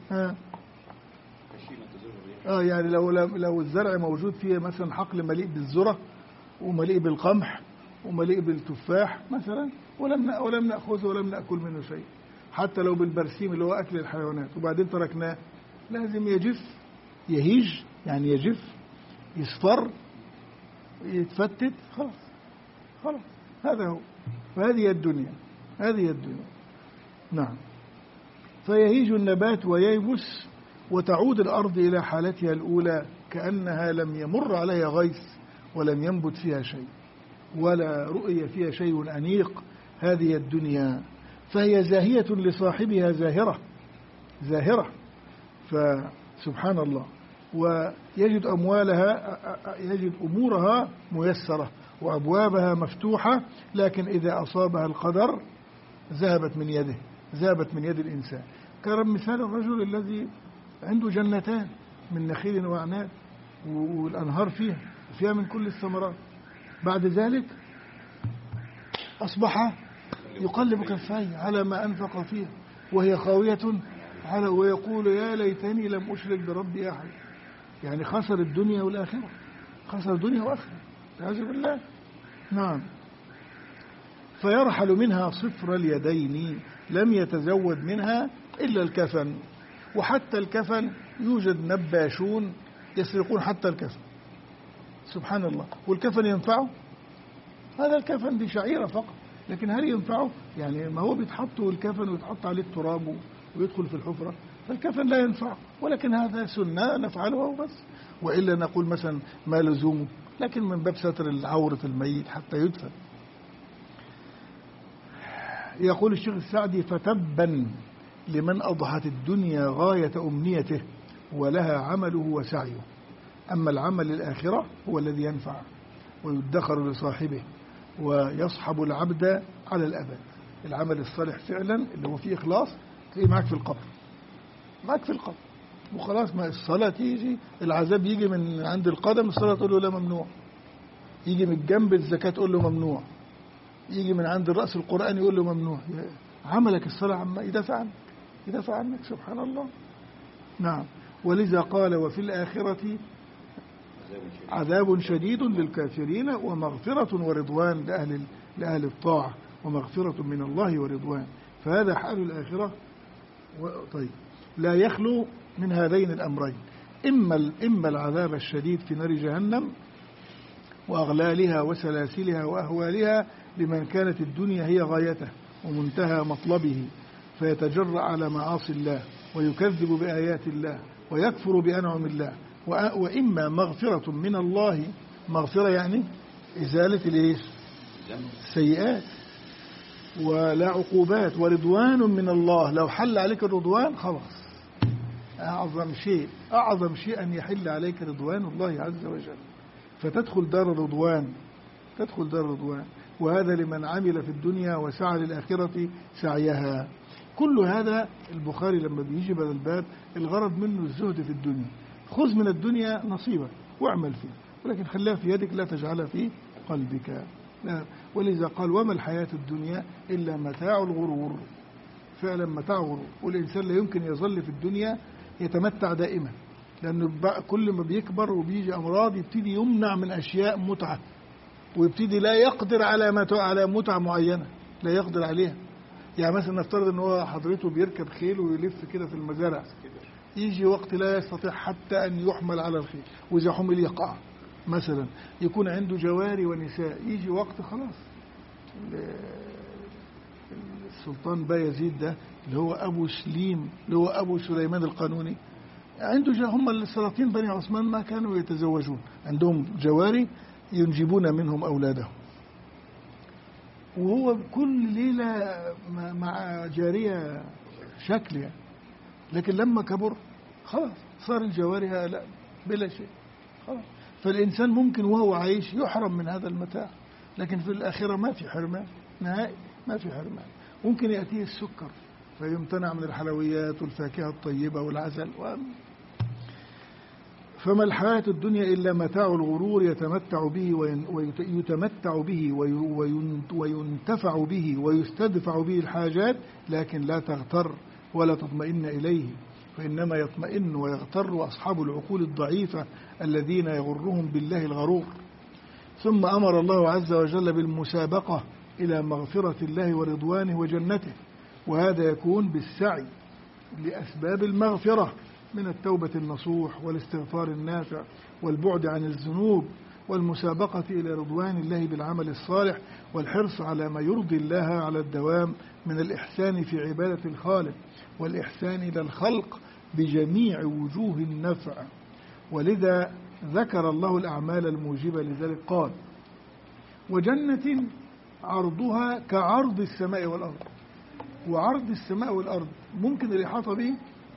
يعني لو الزرع موجود فيه مثلا حقل مليء بالذرة ومليء بالقمح ومليء بالتفاح مثلا، ولم نأخذه ولم نأكل منه شيء، حتى لو بالبرسيم اللي هو أكل الحيوانات، وبعدين تركناه، لازم يجف، يهيج يعني يجف، يصفر، يتفتت، خلاص هذا هو. فهذه الدنيا، نعم. فيهيج النبات وييبس وتعود الأرض إلى حالتها الأولى كأنها لم يمر عليها غيث ولم ينبت فيها شيء ولا رؤي فيها شيء أنيق. هذه الدنيا فهي زاهية لصاحبها زاهرة فسبحان الله. ويجد يجد أمورها ميسرة وأبوابها مفتوحة، لكن إذا أصابها القدر ذهبت من يد الإنسان. كرم مثال الرجل الذي عنده جنتان من نخيل وأعناب والأنهار فيها من كل الثمرات، بعد ذلك أصبح يقلب كفيه على ما أنفق فيها وهي خاوية ويقول يا ليتني لم أشرك بربي أحد. يعني خسر الدنيا والآخرة، أعوذ بالله. نعم. فيرحل منها صفر اليدين لم يتزود منها إلا الكفن، وحتى الكفن يوجد نباشون يسرقون حتى الكفن، سبحان الله. والكفن ينفعه؟ هذا الكفن دي شعيرة فقط، لكن هل ينفعه؟ يعني ما هو بيتحط الكفن ويتحط عليه التراب ويدخل في الحفرة، فالكفن لا ينفع، ولكن هذا سنة نفعلها وبس، وإلا نقول مثلا ما لزومه، لكن من باب ستر العورة الميت حتى يدفن. يقول الشيخ السعدي فتبا لمن أضحت الدنيا غاية أمنيته ولها عمله وسعيه، أما العمل الآخرة هو الذي ينفع ويدخر لصاحبه ويصحب العبد على الأبد. العمل الصالح فعلا اللي هو فيه إخلاص تلاقيه معك في القبر وخلاص. ما الصلاة تيجي العذاب يجي من عند القدم، الصلاة تقول له لا ممنوع، يجي من الجنب الزكاة تقول له ممنوع، يجي من عند الرأس القرآن يقول له ممنوع. عملك الصلاة عما يدافع عنك سبحان الله. نعم. ولذا قال وفي الآخرة عذاب شديد للكافرين ومغفرة ورضوان لأهل الطاعة، ومغفرة من الله ورضوان. فهذا حال الآخرة. طيب، لا يخلو من هذين الأمرين، إما العذاب الشديد في نار جهنم وأغلالها وسلاسلها وأهوالها لمن كانت الدنيا هي غايته ومنتهى مطلبه فيتجرأ على معاصي الله ويكذب بآيات الله ويكفر بأنعم الله، وإما مغفرة من الله، مغفرة يعني إزالة السيئات ولا عقوبات، ورضوان من الله. لو حل عليك الرضوان خلاص، أعظم شيء أن يحل عليك رضوان الله عز وجل، فتدخل دار الرضوان. وهذا لمن عمل في الدنيا وسعى للآخرة سعيها. كل هذا البخاري لما بيجي بدل الباب الغرض منه الزهد في الدنيا. خذ من الدنيا نصيبك واعمل فيه، ولكن خليها في يدك لا تجعلها في قلبك. لا. ولذا قال وما الحياة الدنيا إلا متاع الغرور. فعلا متاع غرور، والإنسان لا يمكن يظل في الدنيا يتمتع دائما، لأنه كل ما بيكبر وبيجي أمراض يبتدي يمنع من أشياء متعة، ويبتدي لا يقدر على متعة معينة لا يقدر عليها. يعني مثلا نفترض ان هو حضرته بيركب خيل ويلف كده في المزارع، يجي وقت لا يستطيع حتى أن يحمل على الخيل، وإذا حمل يقع مثلا. يكون عنده جواري ونساء، يجي وقت خلاص السلطان بايزيد ده اللي هو أبو سليم اللي هو أبو سليمان القانوني عنده هم السلاطين بني عثمان ما كانوا يتزوجون، عندهم جواري ينجبون منهم أولادهم. وهو كل ليلة مع جارية شكل يعني. لكن لما كبر خلاص صار الجوارح لا بلا شيء خلاص. فالإنسان ممكن وهو عايش يحرم من هذا المتاع، لكن في الآخرة ما في حرمان نهائي، ما في حرمان. ممكن يأتيه السكر فيمتنع من الحلويات والفاكهة الطيبة والعسل فما الحياة الدنيا إلا متاع الغرور يتمتع به وينتفع به ويستدفع به الحاجات، لكن لا تغتر ولا تطمئن إليه، فإنما يطمئن ويغتر أصحاب العقول الضعيفة الذين يغرهم بالله الغرور. ثم أمر الله عز وجل بالمسابقة إلى مغفرة الله ورضوانه وجنته، وهذا يكون بالسعي لأسباب المغفرة من التوبة النصوح والاستغفار النافع والبعد عن الذنوب والمسابقة إلى رضوان الله بالعمل الصالح والحرص على ما يرضي الله على الدوام من الإحسان في عبادة الخالق والإحسان إلى الخلق بجميع وجوه النفع. ولذا ذكر الله الأعمال الموجبة لذلك قال: وجنة عرضها كعرض السماء والأرض. وعرض السماء والأرض ممكن الإحاطة به؟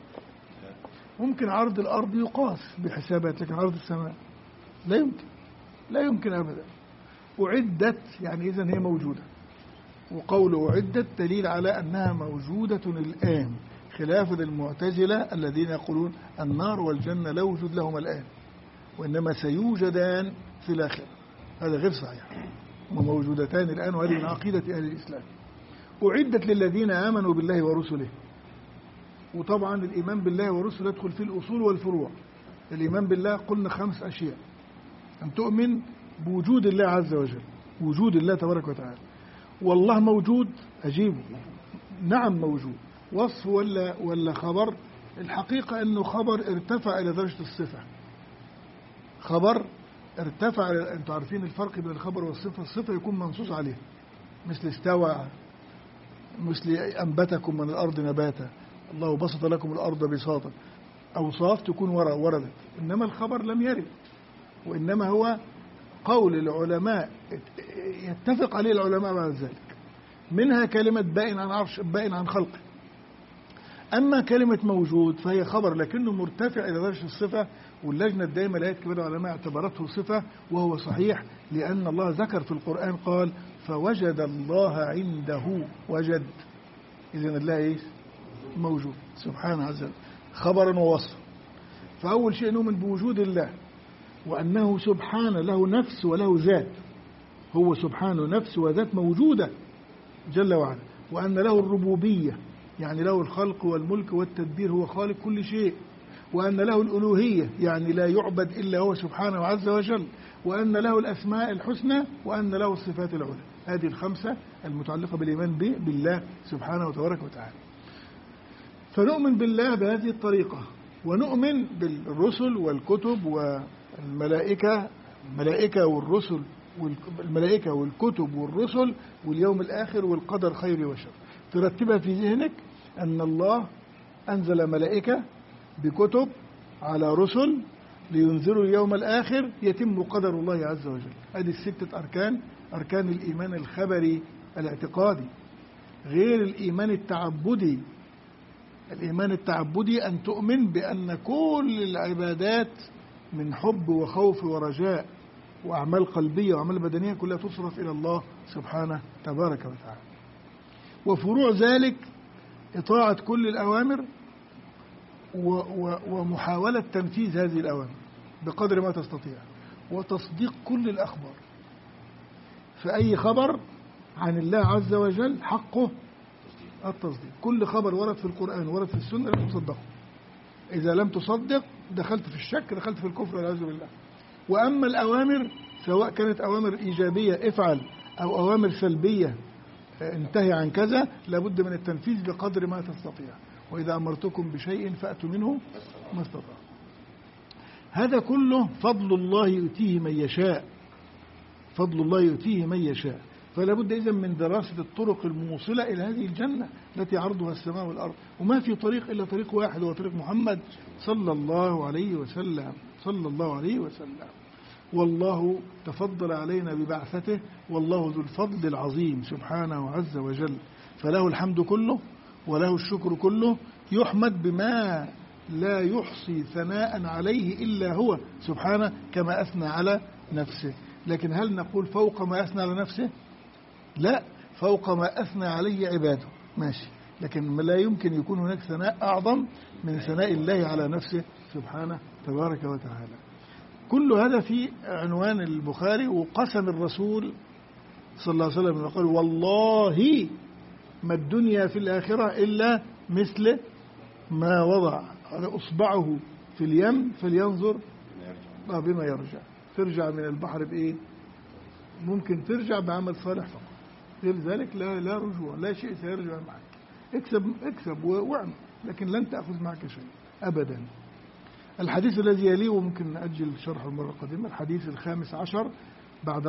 ممكن عرض الأرض يقاس بحسابات، لكن عرض السماء لا يمكن، لا يمكن أبدا. أعدت يعني إذن هي موجودة، وقول أعدت دليل على أنها موجودة الآن، خلافا للمعتزلة الذين يقولون النار والجنة لا وجود لهما الآن وإنما سيوجدان في الآخرة. هذا غير صحيح، وموجودتان الآن، وهذه من عقيدة أهل الإسلام. أعدت للذين آمنوا بالله ورسله. وطبعا الإيمان بالله ورسله يدخل في الأصول والفروع. الإيمان بالله قلنا 5 أشياء: أن تؤمن بوجود الله عز وجل، وجود الله تبارك وتعالى. والله موجود، أجيبه نعم موجود. وصف ولا خبر؟ الحقيقة أنه خبر ارتفع إلى درجة الصفة. خبر ارتفع، أنتم عارفين الفرق بين الخبر والصفة. الصفة يكون منصوص عليه، مثل استوى، مثل أنبتكم من الأرض نباتا، الله بسط لكم الأرض بساطا. أوصاف تكون وردت، إنما الخبر لم يرد، وإنما هو قول العلماء يتفق عليه العلماء بعد ذلك. منها كلمة بائن عن عرش، بائن عن خلقه. أما كلمة موجود فهي خبر لكنه مرتفع إلى درجة الصفة، واللجنة الدائمة لآيات كبيرة العلماء اعتبرته صفة، وهو صحيح لأن الله ذكر في القرآن قال: فوجد الله عنده. وجد، إذن الله إيه؟ موجود سبحانه عز وجل، خبرا ووصفا. فأول شيء نؤمن بوجود الله، وأنه سبحانه له نفس وله ذات، هو سبحانه نفس وذات موجودة جل وعلا. وأن له الربوبية، يعني له الخلق والملك والتدبير، هو خالق كل شيء. وأن له الألوهية، يعني لا يعبد إلا هو سبحانه عز وجل. وأن له الأسماء الحسنى، وأن له الصفات العلى. هذه الخمسة المتعلقة بالإيمان بالله سبحانه وتبارك وتعالى. فنؤمن بالله بهذه الطريقة، ونؤمن بالرسل والكتب والملائكة، الملائكة والرسل، والملائكة والكتب والرسل واليوم الآخر والقدر خير وشر. ترتبها في ذهنك أن الله أنزل ملائكة بكتب على رسل لينذروا اليوم الآخر، يتم قدر الله عز وجل. هذه 6 أركان، أركان الإيمان الخبري الاعتقادي، غير الإيمان التعبدي. الإيمان التعبدي أن تؤمن بأن كل العبادات من حب وخوف ورجاء وأعمال قلبية وأعمال بدنية كلها تصرف إلى الله سبحانه تبارك وتعالى. وفروع ذلك إطاعة كل الأوامر ومحاولة تنفيذ هذه الأوامر بقدر ما تستطيع، وتصديق كل الأخبار. فأي خبر عن الله عز وجل حقه التصديق. كل خبر ورد في القرآن ورد في السنة لم تصدقه. إذا لم تصدق دخلت في الشك، دخلت في الكفر والعياذ بالله. وأما الأوامر سواء كانت أوامر إيجابية افعل أو أوامر سلبية انتهي عن كذا، لابد من التنفيذ بقدر ما تستطيع. وإذا أمرتكم بشيء فأتوا منه ما استطاع. هذا كله فضل الله يؤتيه من يشاء، فضل الله يؤتيه من يشاء. فلا بد إذن من دراسة الطرق الموصلة إلى هذه الجنة التي عرضها السماء والأرض، وما في طريق إلا طريق واحد، هو طريق محمد صلى الله عليه وسلم، صلى الله عليه وسلم. والله تفضل علينا ببعثته، والله ذو الفضل العظيم سبحانه عز وجل، فله الحمد كله وله الشكر كله، يحمد بما لا يحصي ثناء عليه إلا هو سبحانه كما أثنى على نفسه. لكن هل نقول فوق ما أثنى على نفسه؟ لا، فوق ما أثنى عليه عباده ماشي، لكن لا يمكن يكون هناك ثناء أعظم من ثناء الله على نفسه سبحانه تبارك وتعالى. كل هذا في عنوان البخاري. وقسم الرسول صلى الله عليه وسلم وقال والله ما الدنيا في الآخرة إلا مثل ما وضع أصبعه في اليم فلينظر بما يرجع. ترجع من البحر بإيه؟ ممكن ترجع بعمل صالح فقط، غير ذلك لا رجوع، لا شيء سيرجع معك. اكسب واعمل، لكن لن تأخذ معك شيء أبدا. الحديث الذي يليه وممكن نأجل شرح المرة القادمة، الحديث 15 بعد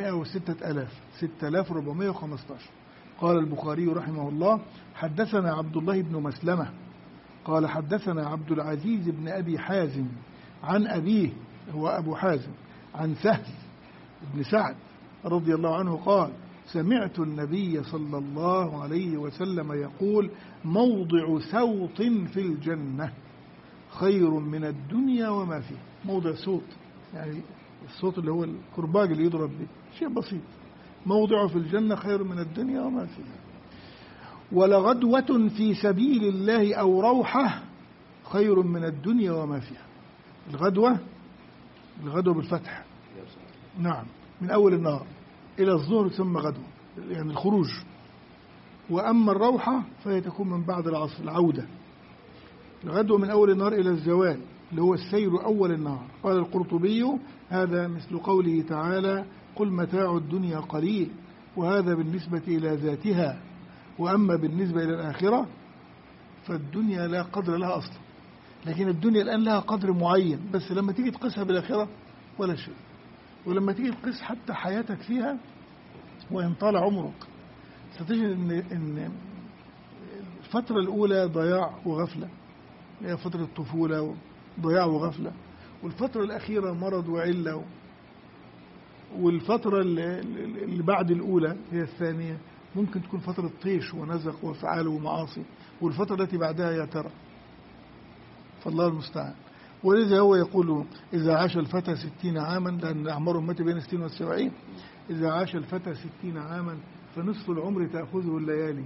6415. قال البخاري رحمه الله: حدثنا عبد الله بن مسلمة قال حدثنا عبد العزيز بن أبي حازم عن أبيه هو أبو حازم عن سهل بن سعد رضي الله عنه قال: سمعت النبي صلى الله عليه وسلم يقول: موضع سوط في الجنة خير من الدنيا وما فيه. موضع صوت يعني الصوت اللي هو الكرباج اللي يضرب به، شيء بسيط. موضعه في الجنة خير من الدنيا وما فيها. ولغدوة في سبيل الله أو روحة خير من الدنيا وما فيها. الغدوة بالفتح، نعم، من أول النهار إلى الظهر ثم غدوة، يعني الخروج. وأما الروحة فهي تكون من بعد العصر، العودة. الغدوة من أول النهار إلى الزوال اللي هو السير أول النهار. قال القرطبي: هذا مثل قوله تعالى: قل متاع الدنيا قليل. وهذا بالنسبة إلى ذاتها، وأما بالنسبة إلى الآخرة فالدنيا لا قدر لها أصلا. لكن الدنيا الآن لها قدر معين، بس لما تيجي تقيسها بالآخرة ولا شيء. ولما تيجي تقيس حتى حياتك فيها وإن طال عمرك ستجد إن الفترة الأولى ضياع وغفلة، هي فترة الطفولة ضياع وغفلة. والفترة الأخيرة مرض وعلة. والفترة اللي بعد الأولى هي الثانية ممكن تكون فترة طيش ونزق وفعال ومعاصي. والفترة التي بعدها يا ترى، فالله المستعان. ولذا هو يقول: إذا عاش الفتى 60 عاما، لأن أعمار أمتي بين 60 و70، إذا عاش الفتى 60 عاما فنصف العمر تأخذه الليالي،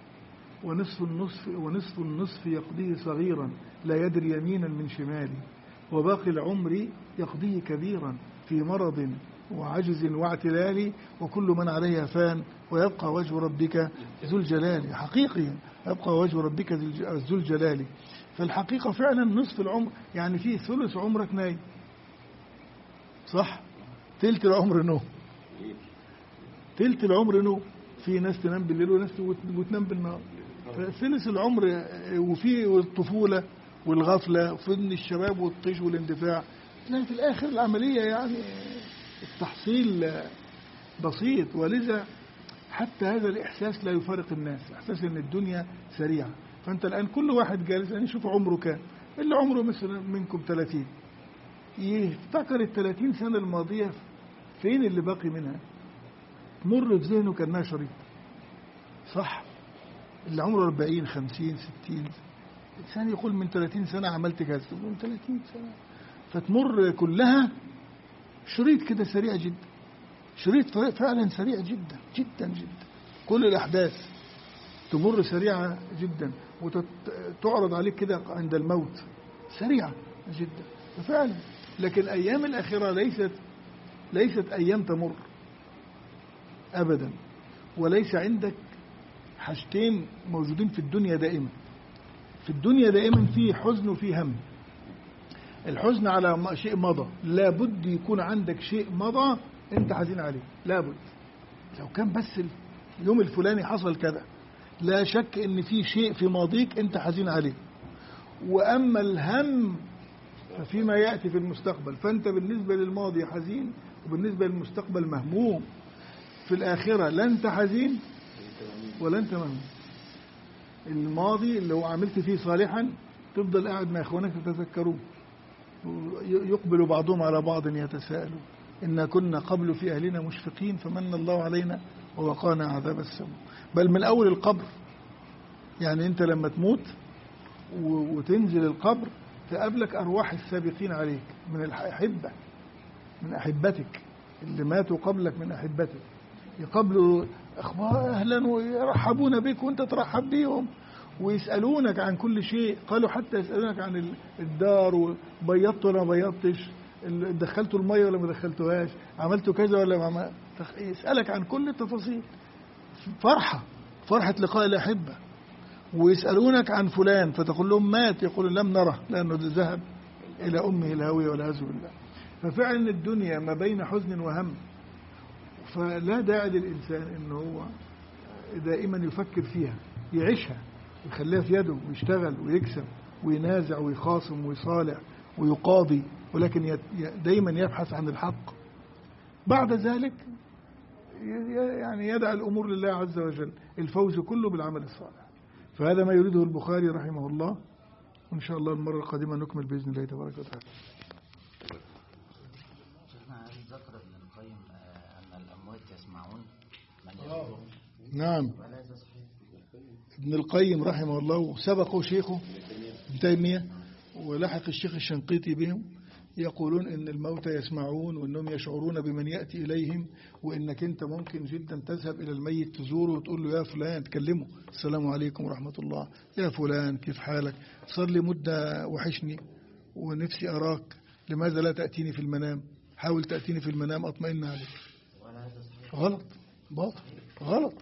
ونصف النصف يقضيه صغيرا لا يدري يمينا من شمالي، وباقي العمر يقضيه كبيرا في مرض وعجز واعتلال، وكل من عليها فان ويبقى وجه ربك ذو الجلال. حقيقي يبقى وجه ربك ذو الجلال. فالحقيقة فعلا نصف العمر، يعني فيه ثلث عمرك نايم، صح؟ تلت العمر نوم، تلت العمر نوم. في ناس تنام بالليل وناس وتنام بالنهار. فثلث العمر وفيه الطفولة والغفلة وفي الشباب والطيش والاندفاع. لكن في الآخر العملية يعني التحصيل بسيط. ولذا حتى هذا الإحساس لا يفارق الناس، إحساس أن الدنيا سريعة. فأنت الآن كل واحد جالس يعني شوف عمره كام، اللي عمره مثلا منكم 30 يفتكر 30 سنة الماضية فين اللي باقي منها، مر في ذهنه كأنها شريط، صح؟ اللي عمره 40 50 60 إنسان يقول من 30 سنة عملت كذا، من 30 سنة فتمر كلها شريط كده سريع جدا، شريط فعلا سريع جدا جدا جدا. كل الأحداث تمر سريعة جدا وتعرض عليك كده عند الموت سريعة جدا فعلا. لكن أيام الآخرة ليست أيام تمر أبدا. وليس عندك حاجتين موجودين في الدنيا دائما. في الدنيا دائما في حزن وفي هم. الحزن على شيء مضى، لابد يكون عندك شيء مضى انت حزين عليه، لابد. لو كان بس اليوم الفلاني حصل كذا، لا شك ان في شيء في ماضيك انت حزين عليه. واما الهم ففيما يأتي في المستقبل، فانت بالنسبة للماضي حزين وبالنسبة للمستقبل مهموم. في الآخرة لا انت حزين ولا انت مهموم. الماضي اللي هو عملت فيه صالحا تفضل قاعد مع اخوانك تتذكروه، يقبل بعضهم على بعض يتساءلوا، إنا كنا قبل في أهلنا مشفقين فمن الله علينا ووقانا عذاب السموم. بل من أول القبر، يعني أنت لما تموت وتنزل القبر تقابلك أرواح السابقين عليك من الأحبة، من أحبتك اللي ماتوا قبلك، من أحبتك يقابلوا أخبار أهلا ويرحبون بك وأنت ترحب بيهم ويسألونك عن كل شيء. قالوا حتى يسألونك عن الدار، وبيضت ولا ما بيضتش، دخلتوا المية ولا ما دخلتوهاش، عملتوا كذا ولا ما يسألك عن كل التفاصيل. فرحة لقاء الأحبة. ويسألونك عن فلان فتقول لهم مات، يقول لم نره لأنه ذهب إلى أمه الهاوية والعياذ بالله. ففعلا الدنيا ما بين حزن وهم، فلا داعي للإنسان إنه هو دائما يفكر فيها، يعيشها ويخليها في يده ويشتغل ويكسب وينازع ويخاصم ويصالح ويقاضي، ولكن دائما يبحث عن الحق. بعد ذلك يعني يدع الأمور لله عز وجل، الفوز كله بالعمل الصالح. فهذا ما يريده البخاري رحمه الله، وإن شاء الله المرة القادمة نكمل بإذن الله تبارك وتعالى. شيخنا ذكر ابن القيم أن الأموات يسمعون من يذكرهم. نعم، ابن القيم رحمه الله سبقه شيخه ابن تيمية ولحق الشيخ الشنقيطي بهم، يقولون إن الموتى يسمعون وإنهم يشعرون بمن يأتي إليهم، وإنك أنت ممكن جدا تذهب إلى الميت تزوره وتقول له يا فلان، تكلمه السلام عليكم ورحمة الله، يا فلان كيف حالك، صار لي مدة وحشني ونفسي أراك، لماذا لا تأتيني في المنام، حاول تأتيني في المنام أطمئن عليك. غلط، باطل، غلط.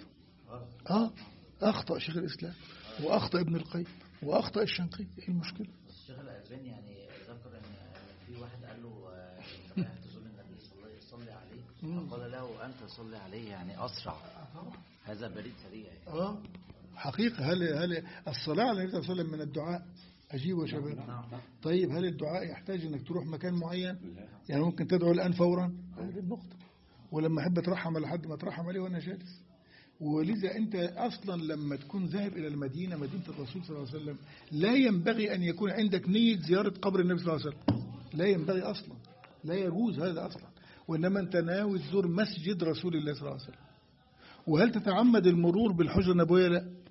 أخطأ شيخ الإسلام وأخطأ ابن القيم وأخطأ الشنقيطي. إيه المشكلة؟ الشيخ الألباني يعني ذكر أن في واحد قال له أنت رايح تزور النبي صلى عليه، فقال له أنت صلي عليه يعني أسرع، هذا بريد سريع يعني. حقيقة هل الصلاة على النبي صلى الله عليه وسلم من الدعاء؟ أجيب وشباب. طيب هل الدعاء يحتاج أنك تروح مكان معين؟ يعني ممكن تدعو الآن فورا؟ هذه النقطة. ولما أحب أترحم على حد ما أترحم عليه وأنا جالس. ولذا أنت أصلا لما تكون ذاهب إلى المدينة، مدينة الرسول صلى الله عليه وسلم، لا ينبغي أن يكون عندك نية زيارة قبر النبي صلى الله عليه وسلم، لا ينبغي أصلا، لا يجوز هذا أصلا. وإنما أنت ناوي تزور مسجد رسول الله صلى الله عليه وسلم. وهل تتعمد المرور بالحجرة النبوية؟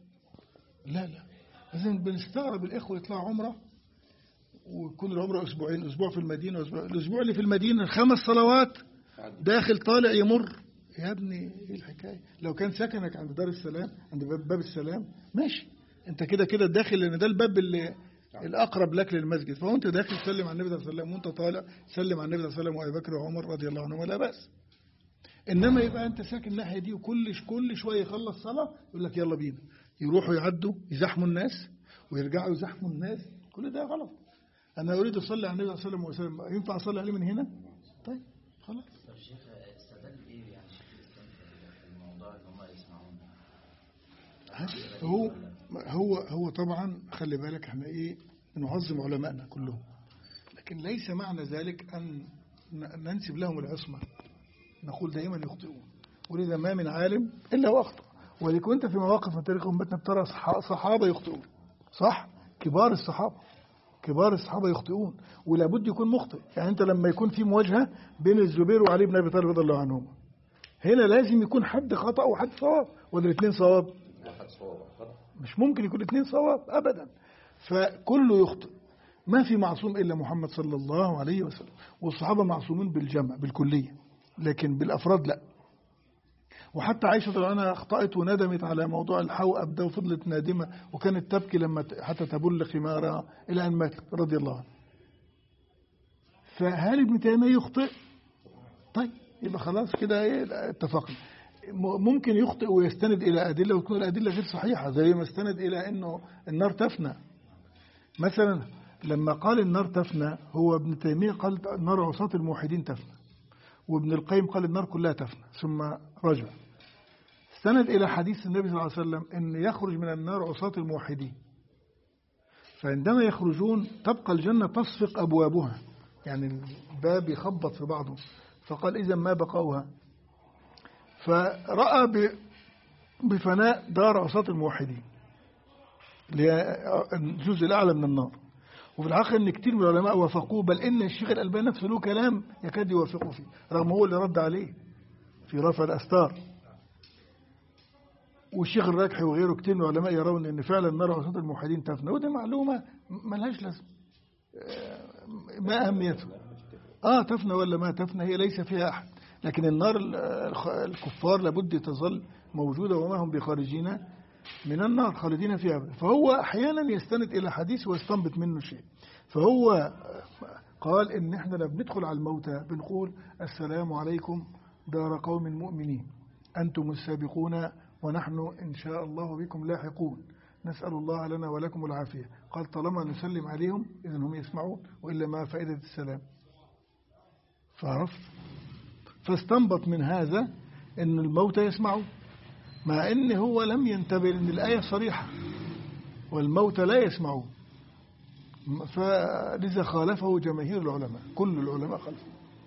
لا. لازم بنستغرب الإخوة يطلعوا عمرة ويكون العمرة أسبوعين، أسبوع في المدينة الأسبوع اللي في المدينة 5 صلوات داخل طالع يمر. يا ابني ايه الحكاية؟ لو كان سكنك عند دار السلام، عند باب السلام، ماشي، انت كده داخل، لان ده الباب اللي الاقرب لك للمسجد، فهو انت داخل سلم على النبي صلى الله عليه وسلم، وانت طالع سلم على النبي صلى الله عليه وسلم وابي بكر وعمر رضي الله عنهم، ولا بأس. انما يبقى انت ساكن الناحيه دي وكل شويه يخلص صلاه يقول لك يلا بينا، يروحوا يعدوا يزحموا الناس ويرجعوا يزحموا الناس، كل ده غلط. انا اريد اصلي على النبي صلى الله عليه وسلم، ينفع اصلي عليه من هنا؟ طيب خلاص. هو طبعا خلي بالك احنا نعظم علماءنا كلهم، لكن ليس معنى ذلك أن ننسب لهم العصمة، نقول دائما يخطئون، ولذا ما من عالم إلا وأخطأ. ولكن أنت في مواقف من تاريخ أمتنا بترى صحابة يخطئون، صح؟ كبار الصحابة يخطئون، ولا بد يكون مخطئ. يعني أنت لما يكون في مواجهة بين الزبير وعلي بن أبي طالب رضي الله عنهم، هنا لازم يكون حد خطأ وحد صواب، ولا الاثنين صواب؟ مش ممكن يكون 2 صواب أبدا. فكله يخطئ، ما في معصوم إلا محمد صلى الله عليه وسلم، والصحابة معصومين بالجمع بالكلية، لكن بالأفراد لا. وحتى عائشة رضي الله عنها أخطأت وندمت على موضوع الحوأب ده، وفضلت نادمة وكانت تبكي لما حتى تبل خمارها إلى أن ماتت رضي الله عنها. فهل ابن تيمية يخطئ؟ طيب يبقى خلاص كده اتفقنا. ممكن يخطئ ويستند إلى أدلة وتكون الأدلة غير صحيحة، زي ما استند إلى أنه النار تفنى. مثلا لما قال النار تفنى، هو ابن تيمية قال النار عصاة الموحدين تفنى، وابن القيم قال النار كلها تفنى، ثم رجع استند إلى حديث النبي صلى الله عليه وسلم أن يخرج من النار عصاة الموحدين، فعندما يخرجون تبقى الجنة تصفق أبوابها، يعني الباب يخبط في بعضه، فقال إذا ما بقوها. فرأى بفناء دار عصاة الموحدين، الجزء الأعلى من النار، وفي الحقيقة ان كتير من العلماء وافقوه، بل ان الشيخ الألباني نفسه له كلام يكاد يوافقه فيه، رغم هو اللي رد عليه في رفع الأستار. والشيخ الراكحي وغيره كتير من العلماء يرون ان فعلا نرى عصاة الموحدين تفنى، ودي معلومة ملهاش لازمة، ما أهميته. تفنى ولا ما تفنى هي ليس فيها أحد، لكن النار الكفار لابد تظل موجودة، وما هم بخارجين من النار خالدين فيها. فهو أحيانا يستند إلى حديث ويستنبط منه شيء. فهو قال إن إحنا لما بندخل على الموتى بنقول السلام عليكم دار قوم مؤمنين أنتم السابقون ونحن إن شاء الله بكم لاحقون، نسأل الله لنا ولكم العافية. قال طالما نسلم عليهم إذن هم يسمعون، وإلا ما فائدة السلام. فعرفت، فاستنبط من هذا أن الموتى يسمعون، مع أنه هو لم ينتبه أن الآية صريحة والموتى لا يسمعون، فلذا خالفه جماهير العلماء، كل العلماء خالفه.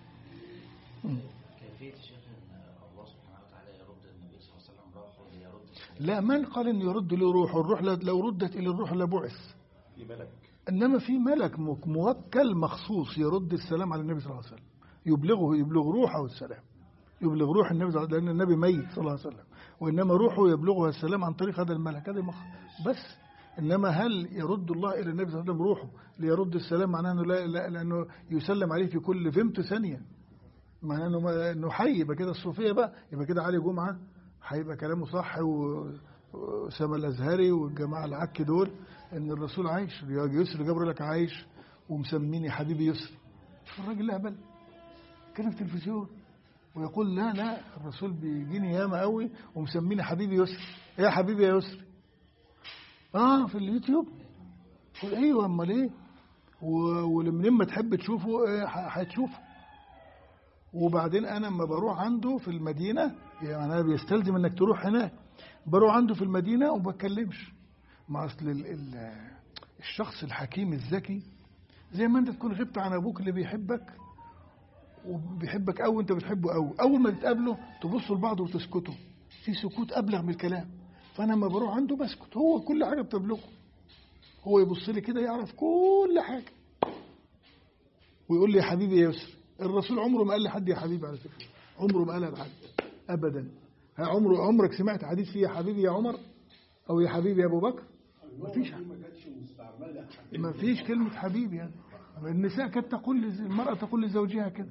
كيفية شيخ الله سبحانه وتعالى يرد النبي صلى الله عليه وسلم روحه ليرد؟ لا، من قال أن يرد له روحه؟ الروح لو ردت إلى الروح لبعث، إنما في ملك موكل مخصوص يرد السلام على النبي صلى الله عليه وسلم، يبلغ روحه السلام، يبلغ روح النبي صلى الله عليه وسلم، لأن النبي ميت صلى الله عليه وسلم، وإنما روحه يبلغها السلام عن طريق هذا الملك، هذا بس. إنما هل يرد الله إلى النبي صلى الله عليه وسلم روحه ليرد السلام؟ معناه أنه لا، لأنه يسلم عليه في كل فيمتو ثانية، معناه أنه حي، يبقى كده الصوفية بقى، يبقى كده علي جمعة هيبقى كلامه صح، وسما الأزهري والجماعة العك دول إن الرسول عايش. يسري جبر لك عايش ومسميني حبيبي يسري، شوف الراجل لا بل كان في التلفزيون ويقول لا الرسول بيجيني ياما قوي ومسميني حبيبي يسري. يا حبيبي يا يسري في اليوتيوب. قل ايوه، امال ايه؟ ولما تحب تشوفه هتشوفه. وبعدين انا لما بروح عنده في المدينه، يعني انا بيستلزم انك تروح هناك، بروح عنده في المدينه وما بتكلمش مع اصل الشخص الحكيم الذكي، زي ما انت تكون غبت عن ابوك اللي بيحبك وبيحبك أو أنت بتحبه، أول ما تتقابلوا تبصوا لبعض وتسكتوا، في سكوت أبلغ من الكلام. فأنا لما بروح عنده بسكت، هو كل حاجة بتبلغه، هو يبص لي كده يعرف كل حاجة ويقول لي يا حبيبي يا يسر. الرسول عمره ما قال لحد يا حبيبي، على فكرة عمره ما قالها لحد أبدا. عمرك سمعت حديث فيه يا حبيبي يا عمر أو يا حبيبي يا أبو بكر؟ ما فيش كلمة حبيبي يعني. النساء كانت تقول، المرأة تقول لزوجها كده.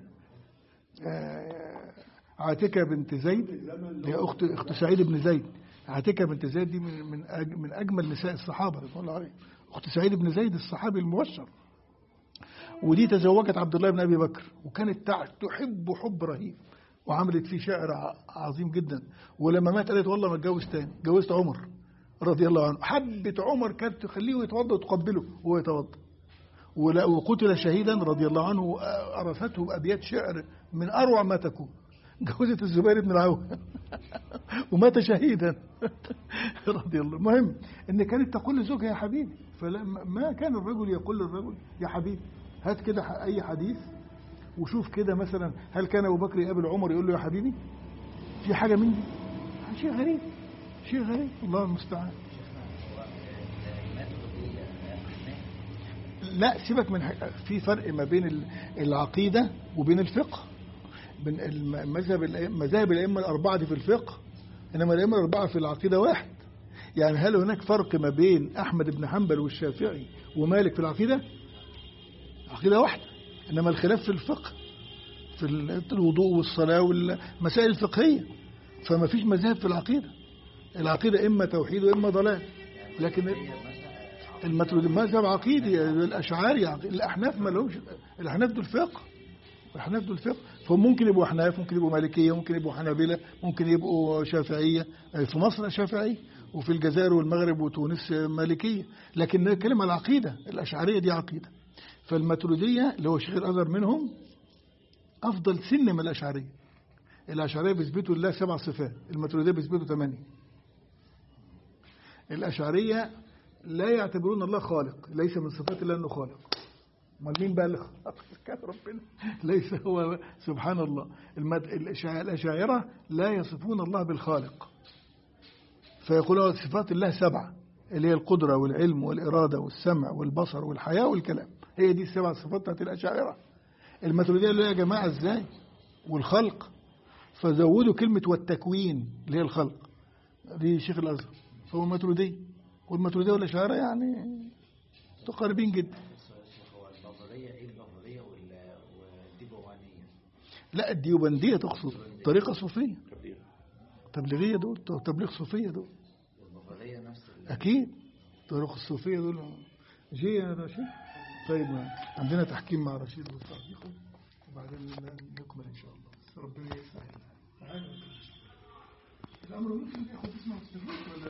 عاتكة بنت زيد هي أخت سعيد بن زيد. عاتكة بنت زيد دي من أجمل نساء الصحابة رضي الله عليهم، أخت سعيد بن زيد الصحابي المبشر. ودي تزوجت عبد الله بن أبي بكر، وكانت تحب حب رهيب، وعملت فيه شعر عظيم جدا. ولما مات قالت والله ما اتجوز تاني، جوزت عمر رضي الله عنه. حبت عمر، كانت تخليه يتوضا وتقبله وهو يتوضا. وقتل شهيدا رضي الله عنه، أرثته بأبيات شعر من أروع ما تكون. جوزت الزبير بن العوام ومات شهيدا رضي الله. المهم ان كانت تقول لزوجها يا حبيبي، فما كان الرجل يقول للرجل يا حبيبي. هات كده اي حديث وشوف كده مثلا، هل كان ابو بكر يقابل عمر يقول له يا حبيبي؟ في حاجه من دي؟ شيء غريب، شيء غريب، الله المستعان. لا سيبك من في فرق ما بين العقيده وبين الفقه. مذاهب الأئمة الأربعة دي في الفقه، إنما الأئمة الأربعة في العقيدة واحد. يعني هل هناك فرق ما بين أحمد بن حنبل والشافعي ومالك في العقيدة؟ عقيدة واحدة. إنما الخلاف في الفقه، في الوضوء والصلاة والمسائل الفقهية. فما فيش مذاهب في العقيدة. العقيدة إما توحيد وإما ضلال. لكن الماتريدي مذهب عقيدي، الأشعاري، الأحناف ما لهمش. الأحناف دول فقه، الأحناف دول فقه. فممكن يبقوا أحناف، ممكن يبقوا مالكية، ممكن يبقوا حنابلة، ممكن يبقوا شافعية. في مصر شافعية، وفي الجزائر والمغرب وتونس مالكية. لكن نتكلم على العقيدة، الأشعرية دي عقيدة. فالماتريدية اللي هو شيخ الأزهر منهم أفضل سن من الأشعرية. الأشعرية بيثبتوا لله 7 صفات، الماتريدية بيثبتوا 8. الأشعرية لا يعتبرون الله خالق، ليس من صفات الله أنه خالق. امال مين بقى اللي خلق؟ كان ربنا، ليس هو سبحان الله. الأشاعرة لا يصفون الله بالخالق، فيقولوا صفات الله 7، اللي هي القدرة والعلم والإرادة والسمع والبصر والحياة والكلام. هي دي السبع صفات بتاعت الأشاعرة. الماتريدية اللي هي يا جماعة إزاي؟ والخلق، فزودوا كلمة والتكوين اللي هي الخلق، دي شيخ الأزهر، فهو الماتريدية. والماتريدية والأشاعرة يعني متقاربين جدا. هو البابلية ايه؟ البابلية والديبوانية؟ لا الديوبندية تقصد طريقة صوفية، تبليغية دول، تبليغ صوفية دول. والبابلية نفس أكيد طريقة الصوفية دول. جي يا رشيد. طيب عندنا تحكيم مع رشيد والتحقيق، وبعدين نكمل إن شاء الله. ربنا يسهل. الأمر ممكن ياخد اسمه